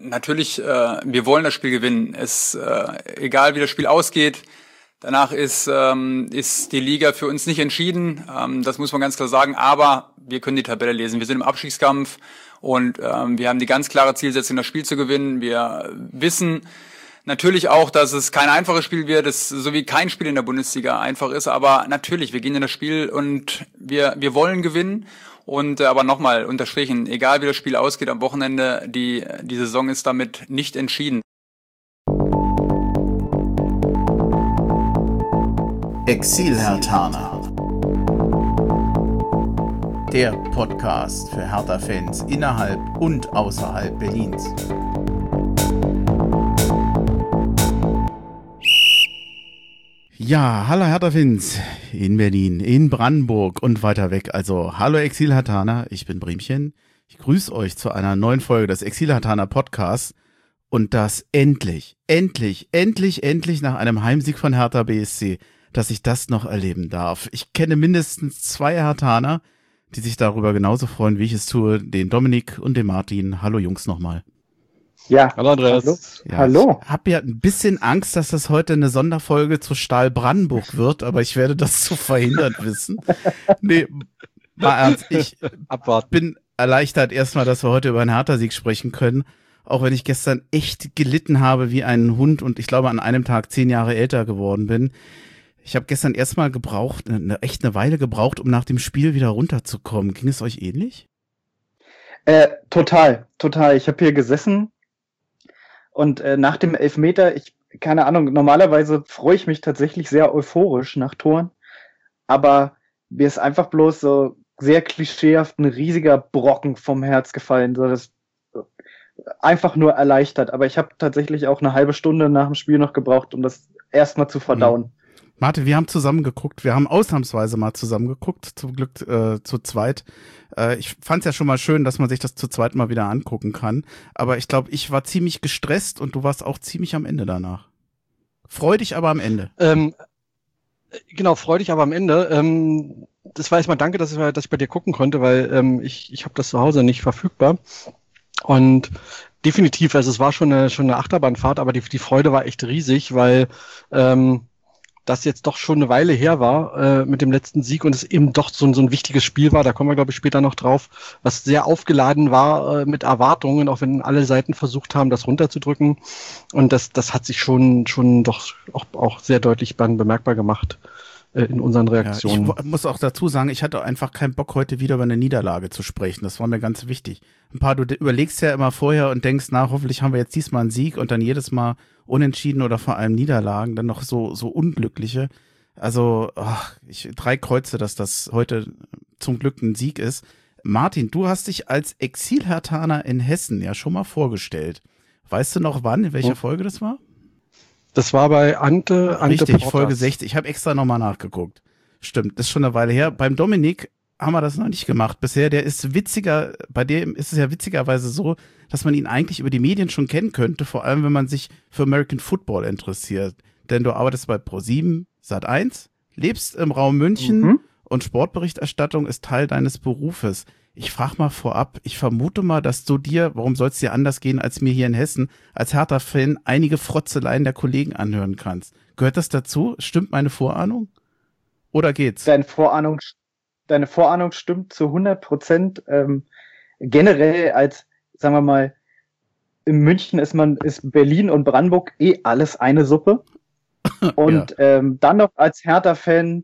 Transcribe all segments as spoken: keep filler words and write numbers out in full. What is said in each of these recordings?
Natürlich, äh, wir wollen das Spiel gewinnen. Es, äh, egal wie das Spiel ausgeht, danach ist, ähm, ist die Liga für uns nicht entschieden. Ähm, das muss man ganz klar sagen. Aber wir können die Tabelle lesen. Wir sind im Abstiegskampf und ähm, wir haben die ganz klare Zielsetzung, das Spiel zu gewinnen. Wir wissen natürlich auch, dass es kein einfaches Spiel wird, es, so wie kein Spiel in der Bundesliga einfach ist. Aber natürlich, wir gehen in das Spiel und wir, wir wollen gewinnen. Und äh, aber nochmal unterstrichen, egal wie das Spiel ausgeht am Wochenende, die, die Saison ist damit nicht entschieden. Exil-Herthaner, der Podcast für Hertha-Fans innerhalb und außerhalb Berlins. Ja, hallo Hertha-Fans in Berlin, in Brandenburg und weiter weg. Also, hallo Exil-Herthaner, ich bin Bremchen. Ich grüße euch zu einer neuen Folge des Exil-Herthaner Podcasts. Und das endlich, endlich, endlich, endlich nach einem Heimsieg von Hertha B S C, dass ich das noch erleben darf. Ich kenne mindestens zwei Herthaner, die sich darüber genauso freuen, wie ich es tue, den Dominik und den Martin. Hallo Jungs nochmal. Ja, hallo Andreas. Hallo. Ja, hallo. Ich habe ja ein bisschen Angst, dass das heute eine Sonderfolge zu Stahl Brandenburg wird, aber ich werde das zu verhindern wissen. Nee, mal ernst, ich Abwarten. bin erleichtert erstmal, dass wir heute über einen Hertha-Sieg sprechen können, auch wenn ich gestern echt gelitten habe wie ein Hund und ich glaube an einem Tag zehn Jahre älter geworden bin. Ich habe gestern erstmal gebraucht, eine, echt eine Weile gebraucht, um nach dem Spiel wieder runterzukommen. Ging es euch ähnlich? Äh, total, total. Ich habe hier gesessen und äh, nach dem Elfmeter, ich, keine Ahnung, normalerweise freue ich mich tatsächlich sehr euphorisch nach Toren, aber mir ist einfach bloß so sehr klischeehaft ein riesiger Brocken vom Herz gefallen, so das einfach nur erleichtert, aber ich habe tatsächlich auch eine halbe Stunde nach dem Spiel noch gebraucht, um das erstmal zu verdauen. Mhm. Martin, wir haben zusammen geguckt, wir haben ausnahmsweise mal zusammen geguckt, zum Glück äh, zu zweit. Äh, ich fand es ja schon mal schön, dass man sich das zu zweit mal wieder angucken kann, aber ich glaube, ich war ziemlich gestresst und du warst auch ziemlich am Ende danach. Freu dich aber am Ende. Ähm, genau, freu dich aber am Ende. Ähm, das war erstmal danke, dass ich, dass ich bei dir gucken konnte, weil ähm, ich, ich habe das zu Hause nicht verfügbar. Und definitiv, also es war schon eine, schon eine Achterbahnfahrt, aber die, die Freude war echt riesig, weil ähm, das jetzt doch schon eine Weile her war äh, mit dem letzten Sieg und es eben doch so, so ein wichtiges Spiel war, da kommen wir glaube ich später noch drauf, was sehr aufgeladen war äh, mit Erwartungen, auch wenn alle Seiten versucht haben, das runterzudrücken und das das hat sich schon schon doch auch, auch sehr deutlich bemerkbar gemacht äh, in unseren Reaktionen. Ja, ich muss auch dazu sagen, ich hatte einfach keinen Bock, heute wieder über eine Niederlage zu sprechen, das war mir ganz wichtig. Ein paar, du überlegst ja immer vorher und denkst, na, hoffentlich haben wir jetzt diesmal einen Sieg und dann jedes Mal Unentschieden oder vor allem Niederlagen, dann noch so so unglückliche. Also, ach, ich drei Kreuze, dass das heute zum Glück ein Sieg ist. Martin, du hast dich als Exil-Herthaner in Hessen ja schon mal vorgestellt. Weißt du noch wann, in welcher oh. Folge das war? Das war bei Ante, Ante Richtig, Portas. Folge sechzig. Ich habe extra nochmal nachgeguckt. Stimmt, das ist schon eine Weile her. Beim Dominik haben wir das noch nicht gemacht bisher. Der ist witziger, bei dem ist es ja witzigerweise so, dass man ihn eigentlich über die Medien schon kennen könnte, vor allem wenn man sich für American Football interessiert. Denn du arbeitest bei ProSieben, Sat eins, lebst im Raum München mhm. und Sportberichterstattung ist Teil deines Berufes. Ich frage mal vorab, ich vermute mal, dass du dir, warum soll es dir anders gehen als mir hier in Hessen, als Hertha-Fan einige Frotzeleien der Kollegen anhören kannst. Gehört das dazu? Stimmt meine Vorahnung? Oder geht's? Deine Vorahnung, deine Vorahnung stimmt zu hundert Prozent. Ähm, generell als, sagen wir mal, in München ist man, ist Berlin und Brandenburg eh alles eine Suppe. Und ja. ähm, dann noch als Hertha-Fan,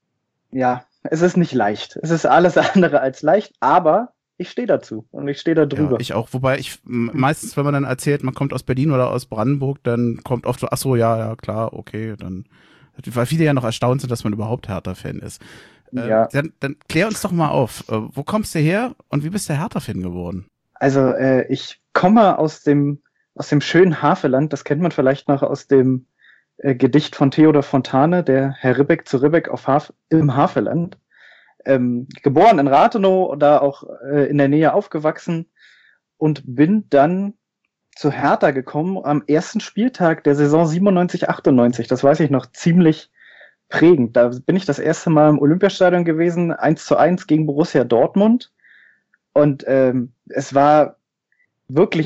ja, es ist nicht leicht. Es ist alles andere als leicht, aber ich stehe dazu und ich stehe da drüber. Ja, ich auch, wobei ich meistens, wenn man dann erzählt, man kommt aus Berlin oder aus Brandenburg, dann kommt oft so, ach so, ja, ja, klar, okay, dann, weil viele ja noch erstaunt sind, dass man überhaupt Hertha-Fan ist. Ja. Äh, dann, dann klär uns doch mal auf, äh, wo kommst du her und wie bist du Hertha-Fan geworden? Also äh, ich komme aus dem aus dem schönen Havelland, das kennt man vielleicht noch aus dem äh, Gedicht von Theodor Fontane, der Herr Ribbeck zu Ribbeck auf Haf- im Havelland. Ähm, geboren in Rathenow, da auch äh, in der Nähe aufgewachsen und bin dann zu Hertha gekommen am ersten Spieltag der Saison siebenundneunzig achtundneunzig. Das weiß ich noch ziemlich prägend. Da bin ich das erste Mal im Olympiastadion gewesen, eins zu eins gegen Borussia Dortmund. Und ähm, es war wirklich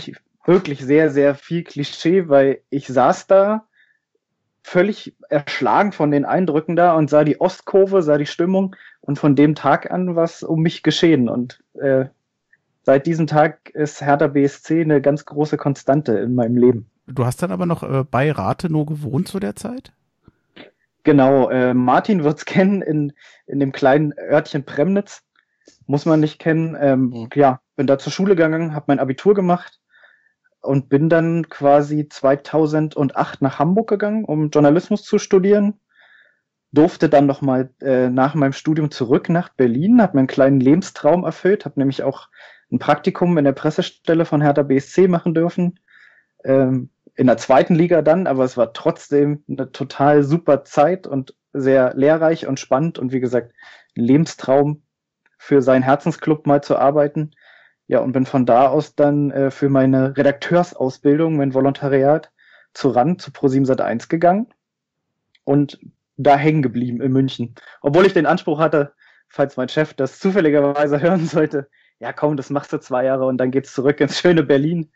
wirklich sehr, sehr viel Klischee, weil ich saß da völlig erschlagen von den Eindrücken da und sah die Ostkurve, sah die Stimmung und von dem Tag an war es um mich geschehen. Und äh, seit diesem Tag ist Hertha B S C eine ganz große Konstante in meinem Leben. Du hast dann aber noch äh, bei Rathenow gewohnt zu der Zeit? Genau, äh, Martin wird's kennen in, in dem kleinen Örtchen Premnitz. Muss man nicht kennen. Ähm, mhm. Ja, bin da zur Schule gegangen, habe mein Abitur gemacht und bin dann quasi zweitausendacht nach Hamburg gegangen, um Journalismus zu studieren. Durfte dann nochmal äh, nach meinem Studium zurück nach Berlin, habe meinen kleinen Lebenstraum erfüllt, habe nämlich auch ein Praktikum in der Pressestelle von Hertha B S C machen dürfen. Ähm, in der zweiten Liga dann, aber es war trotzdem eine total super Zeit und sehr lehrreich und spannend und wie gesagt, ein Lebenstraum für seinen Herzensclub mal zu arbeiten. Ja, und bin von da aus dann äh, für meine Redakteursausbildung, mein Volontariat zu R A N, zu ProSieben Sat eins gegangen und da hängen geblieben in München. Obwohl ich den Anspruch hatte, falls mein Chef das zufälligerweise hören sollte, ja komm, das machst du zwei Jahre und dann geht's zurück ins schöne Berlin.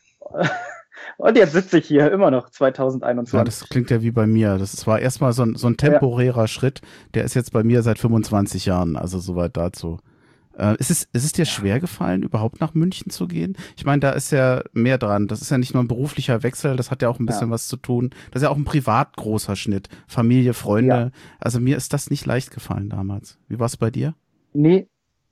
Und jetzt sitze ich hier immer noch zweitausendeinundzwanzig. Ja, das klingt ja wie bei mir. Das war erstmal so ein, so ein temporärer ja. Schritt. Der ist jetzt bei mir seit fünfundzwanzig Jahren, also soweit dazu. Äh, ist, es, ist es dir schwer gefallen, überhaupt nach München zu gehen? Ich meine, da ist ja mehr dran. Das ist ja nicht nur ein beruflicher Wechsel, das hat ja auch ein bisschen ja. was zu tun. Das ist ja auch ein privat großer Schnitt. Familie, Freunde. Ja. Also mir ist das nicht leicht gefallen damals. Wie war es bei dir? Nee,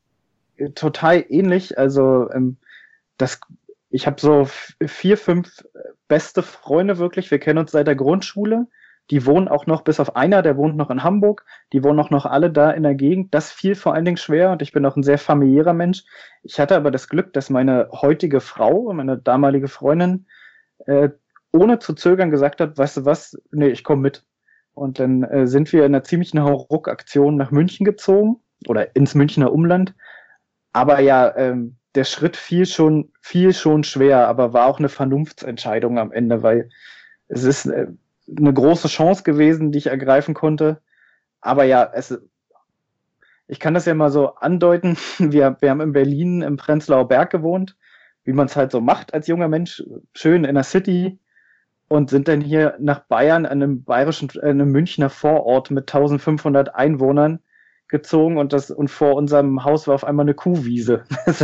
total ähnlich. Also ähm, das ich habe so vier, fünf beste Freunde wirklich. Wir kennen uns seit der Grundschule. Die wohnen auch noch, bis auf einer, der wohnt noch in Hamburg. Die wohnen auch noch alle da in der Gegend. Das fiel vor allen Dingen schwer und ich bin auch ein sehr familiärer Mensch. Ich hatte aber das Glück, dass meine heutige Frau, meine damalige Freundin, äh, ohne zu zögern gesagt hat, weißt du was, nee, ich komme mit. Und dann äh, sind wir in einer ziemlichen Hauruck-Aktion nach München gezogen oder ins Münchner Umland. Aber ja, ähm, der Schritt fiel schon, fiel schon schwer, aber war auch eine Vernunftsentscheidung am Ende, weil es ist eine große Chance gewesen, die ich ergreifen konnte. Aber ja, es, ich kann das ja mal so andeuten. Wir, wir haben in Berlin im Prenzlauer Berg gewohnt, wie man es halt so macht als junger Mensch, schön in der City und sind dann hier nach Bayern, an einem bayerischen, einem Münchner Vorort mit eintausendfünfhundert Einwohnern gezogen und das, und vor unserem Haus war auf einmal eine Kuhwiese.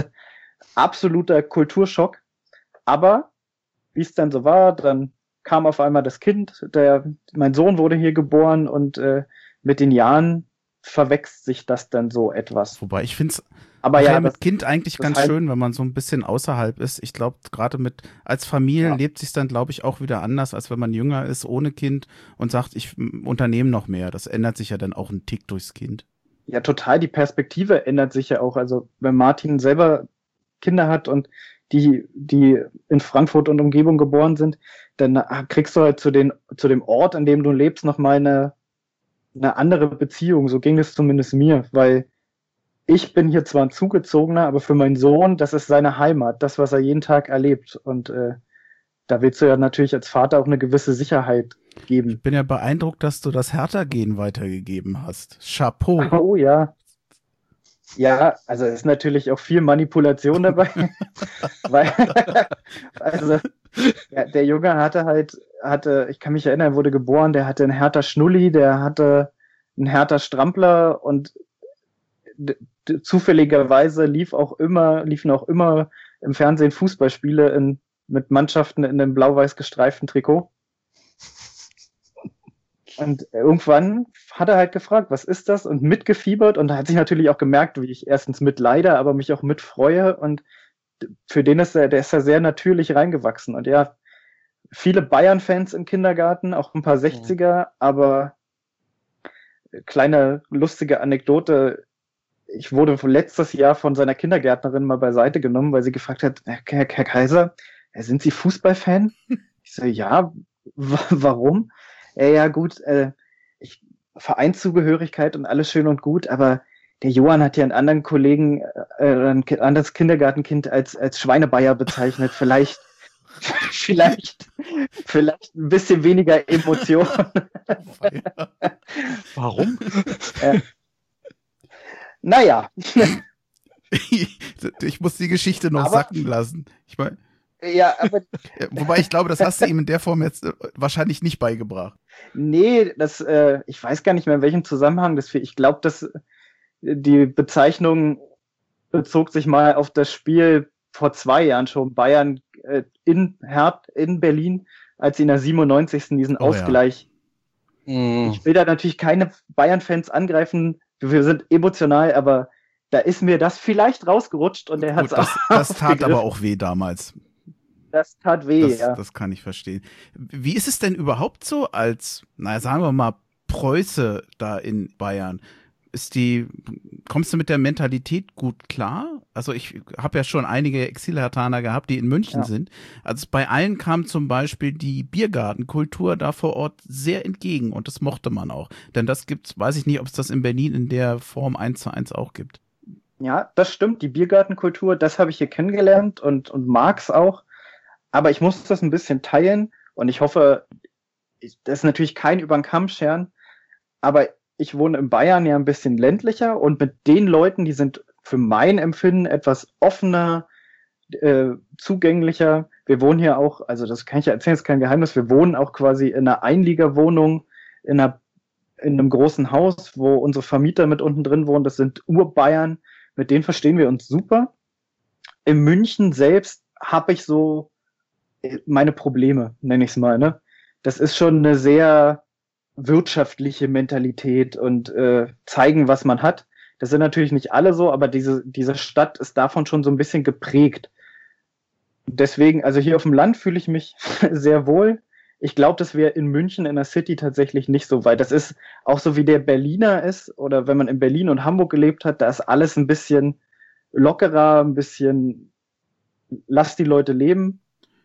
Absoluter Kulturschock. Aber wie es dann so war, dann kam auf einmal das Kind, der, mein Sohn wurde hier geboren und äh, mit den Jahren verwächst sich das dann so etwas. Wobei ich finde es aber ja, mit das, Kind eigentlich ganz halt schön, wenn man so ein bisschen außerhalb ist. Ich glaube, gerade mit als Familie ja. lebt sich dann, glaube ich, auch wieder anders, als wenn man jünger ist, ohne Kind und sagt, ich unternehme noch mehr. Das ändert sich ja dann auch ein Tick durchs Kind. Ja, total. Die Perspektive ändert sich ja auch. Also wenn Martin selber Kinder hat und die, die in Frankfurt und Umgebung geboren sind, dann kriegst du halt zu den, zu dem Ort, an dem du lebst, nochmal eine, eine andere Beziehung. So ging es zumindest mir, weil ich bin hier zwar ein Zugezogener, aber für meinen Sohn, das ist seine Heimat, das, was er jeden Tag erlebt. Und äh, da willst du ja natürlich als Vater auch eine gewisse Sicherheit geben. Ich bin ja beeindruckt, dass du das Hertha-Gen weitergegeben hast. Chapeau. Oh ja. Ja, also ist natürlich auch viel Manipulation dabei, weil also ja, der Junge hatte halt, hatte, ich kann mich erinnern, wurde geboren, der hatte einen Hertha Schnulli, der hatte einen Hertha Strampler und d- d- zufälligerweise lief auch immer, liefen auch immer im Fernsehen Fußballspiele in, mit Mannschaften in einem blau-weiß gestreiften Trikot. Und irgendwann hat er halt gefragt, was ist das? Und mitgefiebert. Und da hat sich natürlich auch gemerkt, wie ich erstens mitleide, aber mich auch mitfreue. Und für den ist er, der ist ja sehr natürlich reingewachsen. Und ja, viele Bayern-Fans im Kindergarten, auch ein paar sechziger, aber kleine lustige Anekdote. Ich wurde letztes Jahr von seiner Kindergärtnerin mal beiseite genommen, weil sie gefragt hat, Herr, Herr Kaiser, sind Sie Fußballfan? Ich so, ja, w- warum? Ja, ja, gut, äh, ich, Vereinszugehörigkeit und alles schön und gut, aber der Johann hat ja einen anderen Kollegen, äh, ein ki- anderes Kindergartenkind als, als Schweinebayer bezeichnet. Vielleicht, vielleicht, vielleicht ein bisschen weniger Emotion. Warum? äh, naja. Ich muss die Geschichte noch Aber- sacken lassen. Ich meine, Ja, aber Wobei ich glaube, das hast du ihm in der Form jetzt äh, wahrscheinlich nicht beigebracht. nee, das, äh, ich weiß gar nicht mehr, in welchem Zusammenhang das für. Ich glaube, dass die Bezeichnung bezog sich mal auf das Spiel vor zwei Jahren schon, Bayern äh, in Herd, in Berlin, als sie in der siebenundneunzigsten diesen Oh ja. Ausgleich. Mm. Ich will da natürlich keine Bayern-Fans angreifen, wir sind emotional, aber da ist mir das vielleicht rausgerutscht und er hat es Gut, das, auch das tat aufgegriffen. aber auch weh damals. Das tat weh, Das, ja. das kann ich verstehen. Wie ist es denn überhaupt so als, naja, sagen wir mal, Preuße da in Bayern? Ist die, kommst du mit der Mentalität gut klar? Also ich habe ja schon einige Exil-Hertaner gehabt, die in München Ja. sind. Also bei allen kam zum Beispiel die Biergartenkultur da vor Ort sehr entgegen und das mochte man auch. Denn das gibt's, weiß ich nicht, ob es das in Berlin in der Form eins zu eins auch gibt. Ja, das stimmt, die Biergartenkultur, das habe ich hier kennengelernt und, und mag's auch. Aber ich muss das ein bisschen teilen und ich hoffe, ich, das ist natürlich kein über den Kamm scheren, aber ich wohne in Bayern ja ein bisschen ländlicher und mit den Leuten, die sind für mein Empfinden etwas offener, äh, zugänglicher. Wir wohnen hier auch, also das kann ich ja erzählen, ist kein Geheimnis, wir wohnen auch quasi in einer Einliegerwohnung, in einer, in einem großen Haus, wo unsere Vermieter mit unten drin wohnen, das sind Urbayern, mit denen verstehen wir uns super. In München selbst habe ich so meine Probleme, nenne ich es mal, ne? Das ist schon eine sehr wirtschaftliche Mentalität und äh, zeigen, was man hat. Das sind natürlich nicht alle so, aber diese, diese Stadt ist davon schon so ein bisschen geprägt. Deswegen, also hier auf dem Land fühle ich mich sehr wohl. Ich glaube, das wäre in München in der City tatsächlich nicht so weit. Das ist auch so, wie der Berliner ist oder wenn man in Berlin und Hamburg gelebt hat, da ist alles ein bisschen lockerer, ein bisschen lass die Leute leben.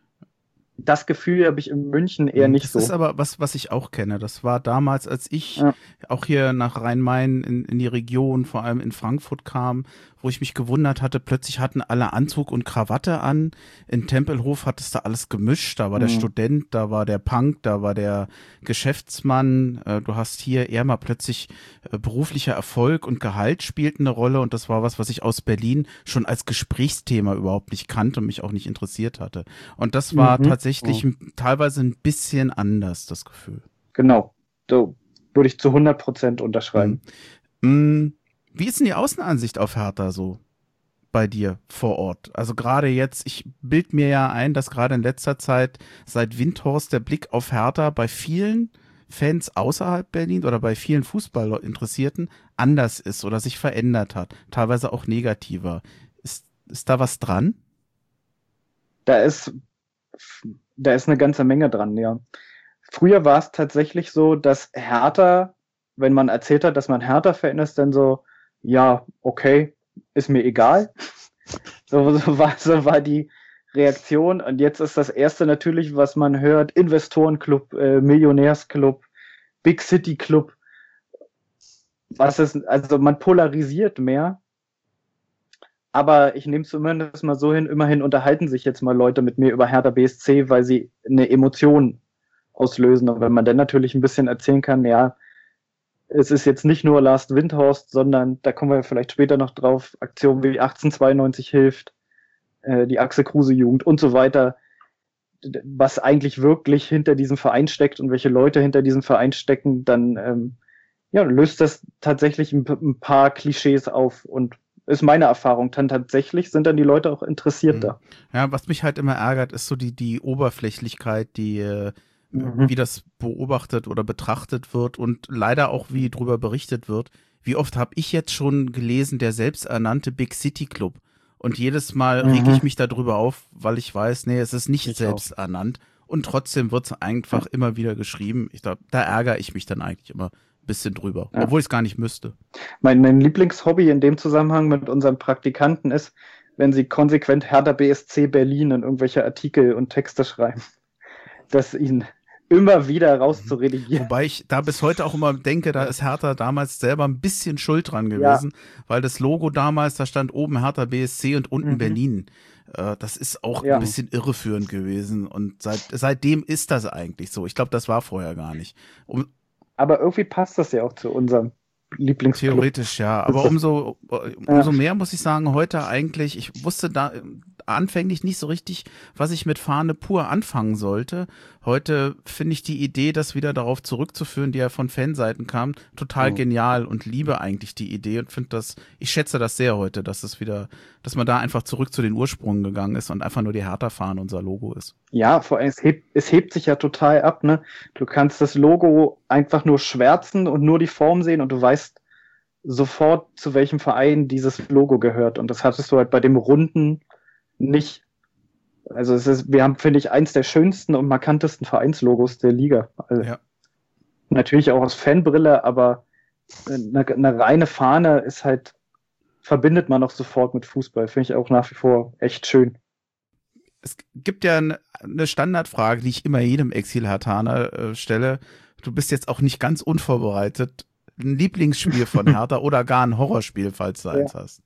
Das Gefühl habe ich in München eher nicht das so. Das ist aber was, was ich auch kenne. Das war damals, als ich Ja. auch hier nach Rhein-Main in, in die Region, vor allem in Frankfurt kam, wo ich mich gewundert hatte, plötzlich hatten alle Anzug und Krawatte an. In Tempelhof hattest du alles gemischt. Da war der Mhm. Student, da war der Punk, da war der Geschäftsmann. Äh, Du hast hier eher mal plötzlich äh, beruflicher Erfolg und Gehalt spielten eine Rolle. Und das war was, was ich aus Berlin schon als Gesprächsthema überhaupt nicht kannte und mich auch nicht interessiert hatte. Und das war Mhm. tatsächlich m- teilweise ein bisschen anders, das Gefühl. Genau. So würde ich zu hundert Prozent unterschreiben. Mm, Wie ist denn die Außenansicht auf Hertha so bei dir vor Ort? Also gerade jetzt, ich bild mir ja ein, dass gerade in letzter Zeit seit Windhorst der Blick auf Hertha bei vielen Fans außerhalb Berlin oder bei vielen Fußballinteressierten anders ist oder sich verändert hat, teilweise auch negativer. Ist, ist da was dran? Da ist, da ist eine ganze Menge dran, ja. Früher war es tatsächlich so, dass Hertha, wenn man erzählt hat, dass man Hertha-Fan ist, dann so, ja, okay, ist mir egal. So, so, war, so war die Reaktion. Und jetzt ist das Erste natürlich, was man hört, Investorenclub, äh, Millionärsclub, Big City Club. Was ist, also man polarisiert mehr. Aber ich nehme es zumindest mal so hin, immerhin unterhalten sich jetzt mal Leute mit mir über Hertha B S C, weil sie eine Emotion auslösen. Und wenn man dann natürlich ein bisschen erzählen kann, ja, es ist jetzt nicht nur Last Windhorst, sondern da kommen wir vielleicht später noch drauf, Aktionen wie achtzehnhundertzweiundneunzig hilft, äh, die Axel Kruse Jugend und so weiter, was eigentlich wirklich hinter diesem Verein steckt und welche Leute hinter diesem Verein stecken, dann ähm, ja, löst das tatsächlich ein, ein paar Klischees auf und ist meine Erfahrung. Dann tatsächlich sind dann die Leute auch interessiert da. Ja, was mich halt immer ärgert, ist so die, die Oberflächlichkeit, die, äh, Mhm. wie das beobachtet oder betrachtet wird und leider auch wie drüber berichtet wird. Wie oft habe ich jetzt schon gelesen, der selbsternannte Big City Club. Und jedes Mal Mhm. rege ich mich darüber auf, weil ich weiß, nee, es ist nicht Ich selbst ernannt. Und trotzdem wird es einfach immer wieder geschrieben. Ich glaube, da ärgere ich mich dann eigentlich immer ein bisschen drüber, Ja. obwohl ich es gar nicht müsste. Mein, mein Lieblingshobby in dem Zusammenhang mit unseren Praktikanten ist, wenn sie konsequent Hertha B S C Berlin in irgendwelche Artikel und Texte schreiben, das ihnen immer wieder rauszuredigieren. Wobei ich da bis heute auch immer denke, da ist Hertha damals selber ein bisschen schuld dran gewesen, weil das Logo damals, da stand oben Hertha B S C und unten Mhm. Berlin. Äh, das ist auch Ja. ein bisschen irreführend gewesen und seit, seitdem ist das eigentlich so. Ich glaube, das war vorher gar nicht. Um, Aber irgendwie passt das ja auch zu unserem Lieblingsclub. Theoretisch ja, aber umso, umso mehr muss ich sagen, heute eigentlich, ich wusste da anfänglich nicht so richtig, was ich mit Fahne pur anfangen sollte. Heute finde ich die Idee, das wieder darauf zurückzuführen, die ja von Fanseiten kam, total Mhm. genial und liebe eigentlich die Idee und finde das, ich schätze das sehr heute, dass es wieder, dass man da einfach zurück zu den Ursprüngen gegangen ist und einfach nur die Hertha-Fahne unser Logo ist. Ja, vor allem, es hebt, es hebt sich ja total ab, ne? Du kannst das Logo einfach nur schwärzen und nur die Form sehen und du weißt sofort, zu welchem Verein dieses Logo gehört. Und das hattest du halt bei dem Runden nicht. Also es ist, wir haben, finde ich, eins der schönsten und markantesten Vereinslogos der Liga. Also Ja. natürlich auch aus Fanbrille, aber eine, eine reine Fahne ist halt, verbindet man auch sofort mit Fußball. Finde ich auch nach wie vor echt schön. Es gibt ja eine ne Standardfrage, die ich immer jedem Exil-Herthaner äh, stelle. Du bist jetzt auch nicht ganz unvorbereitet. Ein Lieblingsspiel von Hertha oder gar ein Horrorspiel, falls du Ja. eins hast.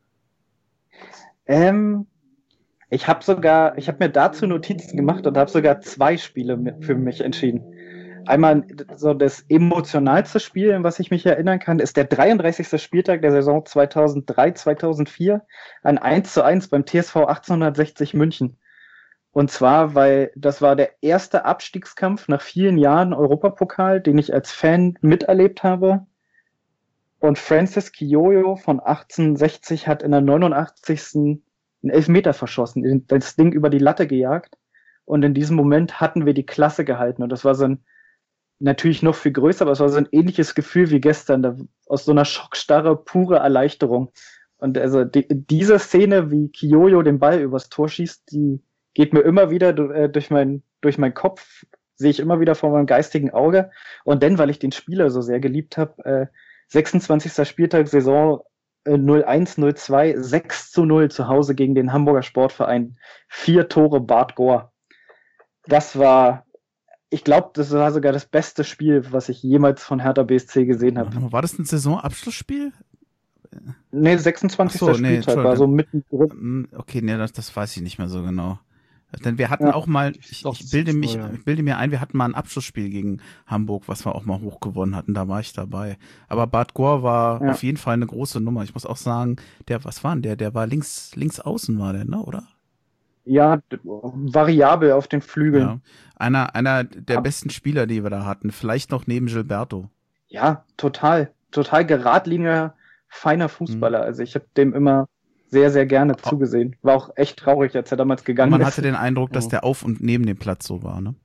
Ähm, ich habe sogar, ich habe mir dazu Notizen gemacht und habe sogar zwei Spiele mit, für mich entschieden. Einmal so das emotionalste Spiel, an was ich mich erinnern kann, ist der dreiunddreißigste Spieltag der Saison zweitausenddrei zweitausendvier, ein eins zu eins beim T S V achtzehnhundertsechzig München. Und zwar, weil das war der erste Abstiegskampf nach vielen Jahren Europapokal, den ich als Fan miterlebt habe. Und Francis Kiyoyo von achtzehnhundertsechzig hat in der neunundachtzigsten einen Elfmeter verschossen, das Ding über die Latte gejagt. Und in diesem Moment hatten wir die Klasse gehalten. Und das war so ein, natürlich noch viel größer, aber es war so ein ähnliches Gefühl wie gestern, da, aus so einer Schockstarre, pure Erleichterung. Und also die, diese Szene, wie Kiyoyo den Ball übers Tor schießt, die geht mir immer wieder äh, durch mein, durch meinen Kopf, sehe ich immer wieder vor meinem geistigen Auge. Und dann, weil ich den Spieler so sehr geliebt habe, äh, sechsundzwanzigster Spieltag, Saison äh, null eins null zwei, sechs zu null zu Hause gegen den Hamburger Sportverein. Vier Tore Bart Gohr. Das war, ich glaube, das war sogar das beste Spiel, was ich jemals von Hertha B S C gesehen habe. War das ein Saisonabschlussspiel? Nee, sechsundzwanzigster Ach so, nee, Spieltag war so mittendrin. Okay, nee, das, das weiß ich nicht mehr so genau. Denn wir hatten Ja. auch mal, ich, Doch, ich bilde mich, so, ja. ich bilde mir ein, wir hatten mal ein Abschlussspiel gegen Hamburg, was wir auch mal hoch gewonnen hatten, da war ich dabei. Aber Bart Gohr war Ja. auf jeden Fall eine große Nummer. Ich muss auch sagen, der, was war denn der? Der war links, links außen war der, ne, oder? Ja, d- variabel auf den Flügeln. Ja. Einer, einer der Ab- besten Spieler, die wir da hatten. Vielleicht noch neben Gilberto. Ja, total. Total geradliniger, feiner Fußballer. Also ich habe dem immer sehr, sehr gerne zugesehen. War auch echt traurig, als er damals gegangen Man ist. hatte den Eindruck, dass Ja. der auf und neben dem Platz so war, ne?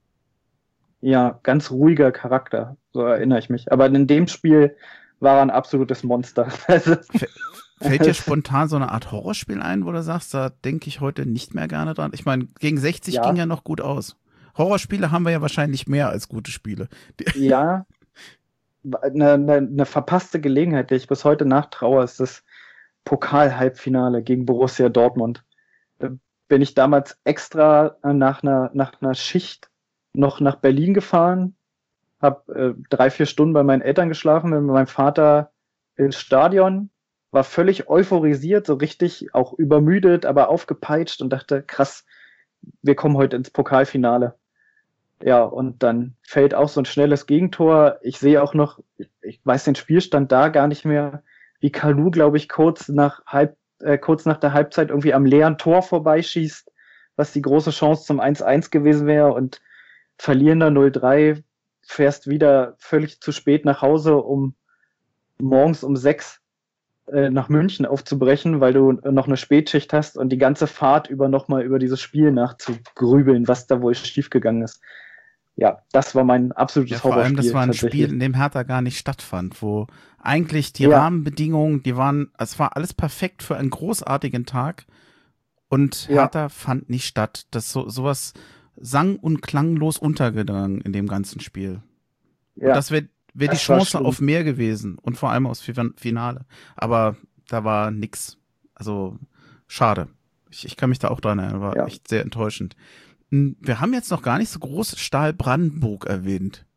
Ja, ganz ruhiger Charakter, so erinnere ich mich. Aber in dem Spiel war er ein absolutes Monster. Also, Fällt dir spontan so eine Art Horrorspiel ein, wo du sagst, da denke ich heute nicht mehr gerne dran? Ich meine, gegen sechzig Ja. ging ja noch gut aus. Horrorspiele haben wir ja wahrscheinlich mehr als gute Spiele. Die- ja, eine, eine, eine verpasste Gelegenheit, der ich bis heute nachtraue, ist das Pokal-Halbfinale gegen Borussia Dortmund. Da bin ich damals extra nach einer, nach einer Schicht noch nach Berlin gefahren, habe äh, drei, vier Stunden bei meinen Eltern geschlafen, bin mit meinem Vater ins Stadion, war völlig euphorisiert, so richtig auch übermüdet, aber aufgepeitscht und dachte, krass, wir kommen heute ins Pokalfinale. Ja, und dann fällt auch so ein schnelles Gegentor. Ich sehe auch noch, ich weiß den Spielstand da gar nicht mehr, wie Kalou, glaube ich, kurz nach halb, äh, kurz nach der Halbzeit irgendwie am leeren Tor vorbeischießt, was die große Chance zum eins eins gewesen wäre, und verlierender null drei, fährst wieder völlig zu spät nach Hause, um morgens um sechs äh, nach München aufzubrechen, weil du noch eine Spätschicht hast und die ganze Fahrt über nochmal über dieses Spiel nachzugrübeln, was da wohl schiefgegangen ist. Ja, das war mein absolutes Ja, vor allem, das Horrorspiel war ein tatsächlich. Spiel, in dem Hertha gar nicht stattfand, wo eigentlich die Ja. Rahmenbedingungen, die waren, es war alles perfekt für einen großartigen Tag und Ja. Hertha fand nicht statt. Das so sowas sang- und klanglos untergegangen in dem ganzen Spiel. Ja, Und das wäre wär die das war Chance schlimm. auf mehr gewesen und vor allem aufs Fi- Finale. Aber da war nix. Also schade. Ich, ich kann mich da auch dran erinnern, war Ja. echt sehr enttäuschend. Hm, Wir haben jetzt noch gar nicht so groß Stahl Brandenburg erwähnt.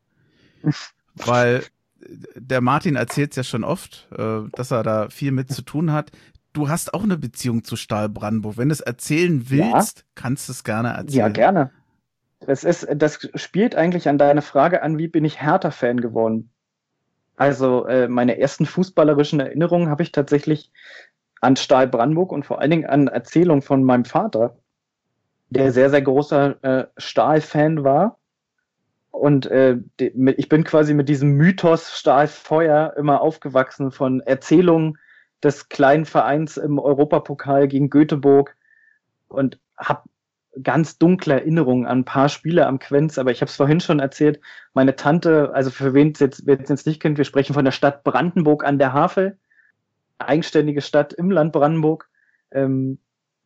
Weil der Martin erzählt es ja schon oft, äh, dass er da viel mit zu tun hat. Du hast auch eine Beziehung zu Stahl Brandenburg. Wenn du es erzählen willst, kannst du es gerne erzählen. Ja, gerne. Das ist, das spielt eigentlich an deine Frage an, wie bin ich Hertha-Fan geworden? Also äh, meine ersten fußballerischen Erinnerungen habe ich tatsächlich an Stahl Brandenburg und vor allen Dingen an Erzählungen von meinem Vater, der sehr, sehr großer äh, Stahl-Fan war. Und äh, die, mit, ich bin quasi mit diesem Mythos Stahlfeuer immer aufgewachsen von Erzählungen des kleinen Vereins im Europapokal gegen Göteborg und habe ganz dunkle Erinnerungen an ein paar Spiele am Quenz, aber ich habe es vorhin schon erzählt, meine Tante, also für wen es jetzt, jetzt nicht kennt, wir sprechen von der Stadt Brandenburg an der Havel, eigenständige Stadt im Land Brandenburg. Ähm,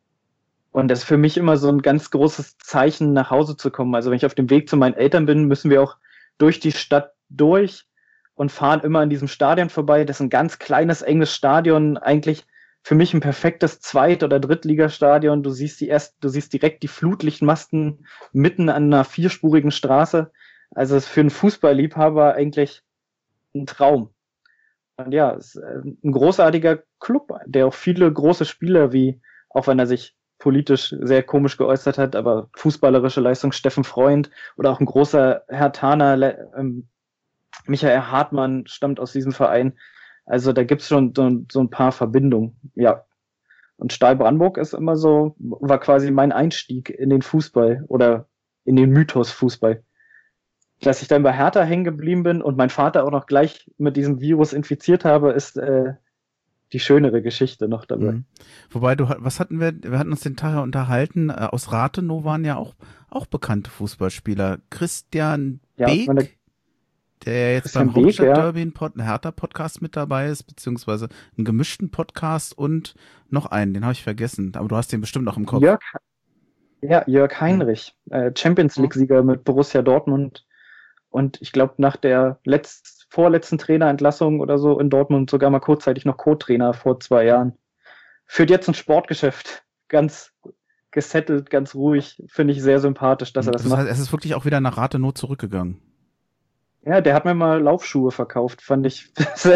und das ist für mich immer so ein ganz großes Zeichen, nach Hause zu kommen. Also wenn ich auf dem Weg zu meinen Eltern bin, müssen wir auch durch die Stadt durch und fahren immer an diesem Stadion vorbei. Das ist ein ganz kleines, enges Stadion, eigentlich für mich ein perfektes Zweit- oder Drittligastadion. Du siehst die erst, du siehst direkt die Flutlichtmasten mitten an einer vierspurigen Straße. Also es ist für einen Fußballliebhaber eigentlich ein Traum. Und ja, es ist ein großartiger Club, der auch viele große Spieler wie, auch wenn er sich politisch sehr komisch geäußert hat, aber fußballerische Leistung, Steffen Freund oder auch ein großer Herthaner, ähm, Michael Hartmann stammt aus diesem Verein. Also da gibt's schon so, so ein paar Verbindungen, ja. Und Stahl Brandenburg ist immer so, war quasi mein Einstieg in den Fußball oder in den Mythos Fußball. Dass ich dann bei Hertha hängen geblieben bin und mein Vater auch noch gleich mit diesem Virus infiziert habe, ist äh, die schönere Geschichte noch dabei. Mhm. Wobei, du, was hatten wir, wir hatten uns den Tag ja unterhalten, äh, aus Rathenow waren ja auch, auch bekannte Fußballspieler. Christian Ja, Beek, meine, der jetzt Christian beim Beek, ja. Hauptstadtderby ein Pod, ein Hertha-Podcast mit dabei ist, beziehungsweise einen gemischten Podcast und noch einen, den habe ich vergessen, aber du hast den bestimmt noch im Kopf. Jörg, ja, Jörg Heinrich, äh, Champions League-Sieger mit Borussia Dortmund und ich glaube nach der letzt, vorletzten Trainerentlassung oder so in Dortmund sogar mal kurzzeitig noch Co-Trainer vor zwei Jahren. Führt jetzt ein Sportgeschäft, ganz gesettelt, ganz ruhig, finde ich sehr sympathisch, dass er das, das macht. heißt, es ist wirklich auch wieder nach Rathenow zurückgegangen. Ja, der hat mir mal Laufschuhe verkauft, fand ich.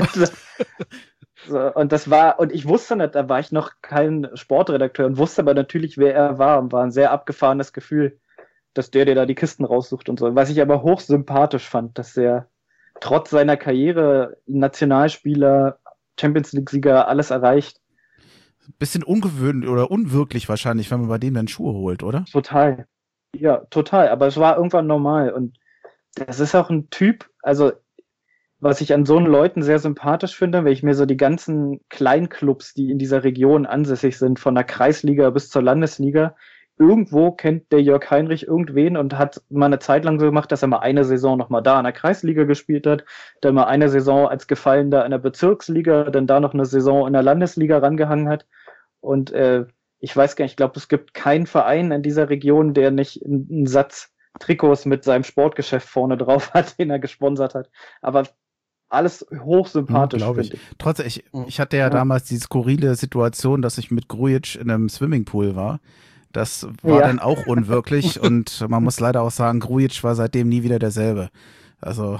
So, und das war, und ich wusste nicht, da war ich noch kein Sportredakteur und wusste aber natürlich, wer er war und war ein sehr abgefahrenes Gefühl, dass der dir da die Kisten raussucht und so. Was ich aber hochsympathisch fand, dass er trotz seiner Karriere Nationalspieler, Champions League-Sieger, alles erreicht. Bisschen ungewöhnlich oder unwirklich wahrscheinlich, wenn man bei dem dann Schuhe holt, oder? Total. Ja, total. Aber es war irgendwann normal und das ist auch ein Typ, also was ich an so einen Leuten sehr sympathisch finde, wenn ich mir so die ganzen Kleinclubs, die in dieser Region ansässig sind, von der Kreisliga bis zur Landesliga, irgendwo kennt der Jörg Heinrich irgendwen und hat mal eine Zeit lang so gemacht, dass er mal eine Saison noch mal da in der Kreisliga gespielt hat, dann mal eine Saison als Gefallener in der Bezirksliga, dann da noch eine Saison in der Landesliga rangehangen hat. Und äh, ich weiß gar nicht, ich glaube, es gibt keinen Verein in dieser Region, der nicht einen, einen Satz Trikots mit seinem Sportgeschäft vorne drauf hat, den er gesponsert hat. Aber alles hochsympathisch, hm, finde ich. ich. Trotzdem, ich, ich hatte ja, ja damals die skurrile Situation, dass ich mit Grujic in einem Swimmingpool war. Das war ja. dann auch unwirklich und man muss leider auch sagen, Grujic war seitdem nie wieder derselbe. Also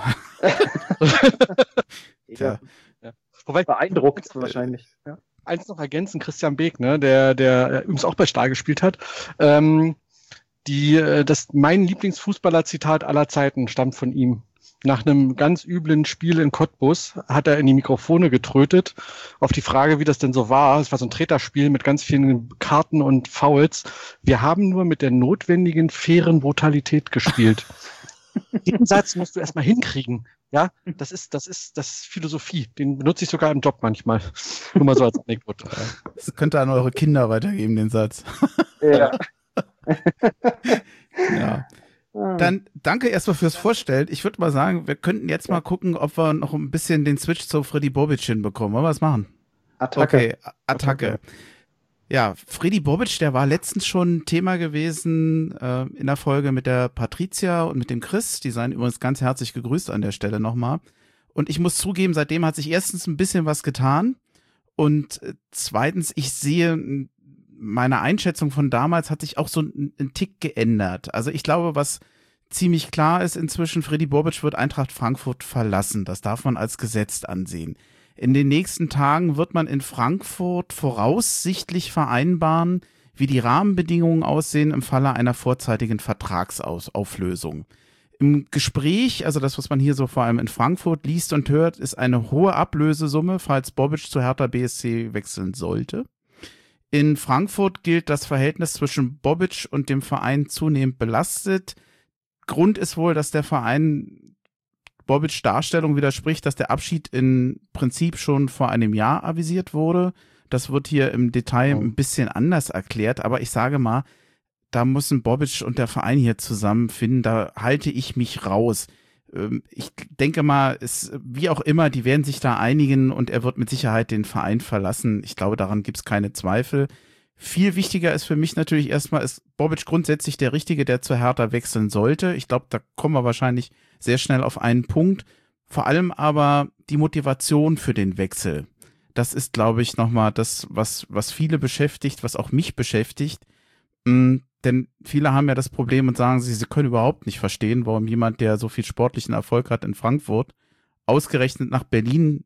ja. Ja. Wobei, beeindruckt wahrscheinlich. Ja. Eins noch ergänzen, Christian Beek, ne, der, der übrigens auch bei Stahl gespielt hat. Ähm, die, das, mein Lieblingsfußballer-Zitat aller Zeiten stammt von ihm. Nach einem ganz üblen Spiel in Cottbus hat er in die Mikrofone getrötet. Auf die Frage, wie das denn so war, es war so ein Treterspiel mit ganz vielen Karten und Fouls. Wir haben nur mit der notwendigen, fairen Brutalität gespielt. Den Satz musst du erstmal hinkriegen. Ja, das ist, das ist, das ist Philosophie. Den benutze ich sogar im Job manchmal. Nur mal so als Anekdote. Das könnt ihr an eure Kinder weitergeben, den Satz. Ja. Ja. Dann danke erstmal fürs Vorstellen. Ich würde mal sagen, wir könnten jetzt mal gucken, ob wir noch ein bisschen den Switch zu Freddy Bobic hinbekommen. Wollen wir was machen? Attacke. Okay, Attacke. Attacke. Ja, Freddy Bobic, der war letztens schon Thema gewesen äh, in der Folge mit der Patricia und mit dem Chris. Die seien übrigens ganz herzlich gegrüßt an der Stelle nochmal. Und ich muss zugeben, seitdem hat sich erstens ein bisschen was getan und äh, zweitens, ich sehe, meine Einschätzung von damals hat sich auch so ein, ein Tick geändert. Also ich glaube, was ziemlich klar ist inzwischen, Freddy Bobic wird Eintracht Frankfurt verlassen. Das darf man als Gesetz ansehen. In den nächsten Tagen wird man in Frankfurt voraussichtlich vereinbaren, wie die Rahmenbedingungen aussehen im Falle einer vorzeitigen Vertragsauflösung. Im Gespräch, also das, was man hier so vor allem in Frankfurt liest und hört, ist eine hohe Ablösesumme, falls Bobic zu Hertha B S C wechseln sollte. In Frankfurt gilt das Verhältnis zwischen Bobic und dem Verein zunehmend belastet. Grund ist wohl, dass der Verein Bobic Darstellung widerspricht, dass der Abschied im Prinzip schon vor einem Jahr avisiert wurde. Das wird hier im Detail ein bisschen anders erklärt, aber ich sage mal, da müssen Bobic und der Verein hier zusammenfinden, da halte ich mich raus. Ich denke mal, es, wie auch immer, die werden sich da einigen und er wird mit Sicherheit den Verein verlassen. Ich glaube, daran gibt es keine Zweifel. Viel wichtiger ist für mich natürlich erstmal, ist Bobic grundsätzlich der Richtige, der zur Hertha wechseln sollte. Ich glaube, da kommen wir wahrscheinlich sehr schnell auf einen Punkt. Vor allem aber die Motivation für den Wechsel. Das ist, glaube ich, nochmal das, was, was viele beschäftigt, was auch mich beschäftigt. Mm, denn viele haben ja das Problem und sagen, sie, sie können überhaupt nicht verstehen, warum jemand, der so viel sportlichen Erfolg hat in Frankfurt, ausgerechnet nach Berlin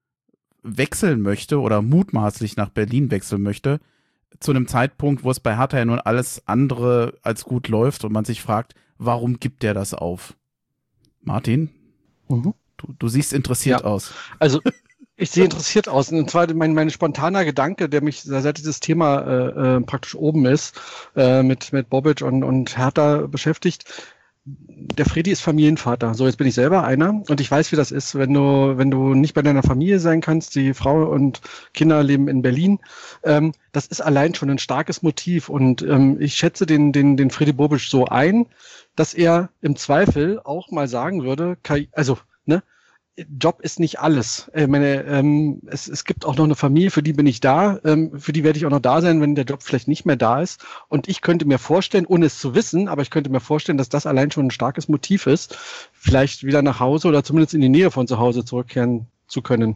wechseln möchte oder mutmaßlich nach Berlin wechseln möchte, zu einem Zeitpunkt, wo es bei Hertha ja nun alles andere als gut läuft und man sich fragt, warum gibt der das auf? Martin, mhm. du, du siehst interessiert ja. aus. Also ich sehe interessiert aus. Und zwar mein, mein spontaner Gedanke, der mich, seit dieses Thema äh, äh, praktisch oben ist, äh, mit, mit Bobic und, und Hertha beschäftigt. Der Fredi ist Familienvater. So, jetzt bin ich selber einer und ich weiß, wie das ist, wenn du, wenn du nicht bei deiner Familie sein kannst. Die Frau und Kinder leben in Berlin. Ähm, das ist allein schon ein starkes Motiv und ähm, ich schätze den, den, den Fredi Bobic so ein, dass er im Zweifel auch mal sagen würde, also, ne, Job ist nicht alles. Ich meine, ähm, es, es gibt auch noch eine Familie, für die bin ich da, ähm, für die werde ich auch noch da sein, wenn der Job vielleicht nicht mehr da ist. Und ich könnte mir vorstellen, ohne es zu wissen, aber ich könnte mir vorstellen, dass das allein schon ein starkes Motiv ist, vielleicht wieder nach Hause oder zumindest in die Nähe von zu Hause zurückkehren zu können.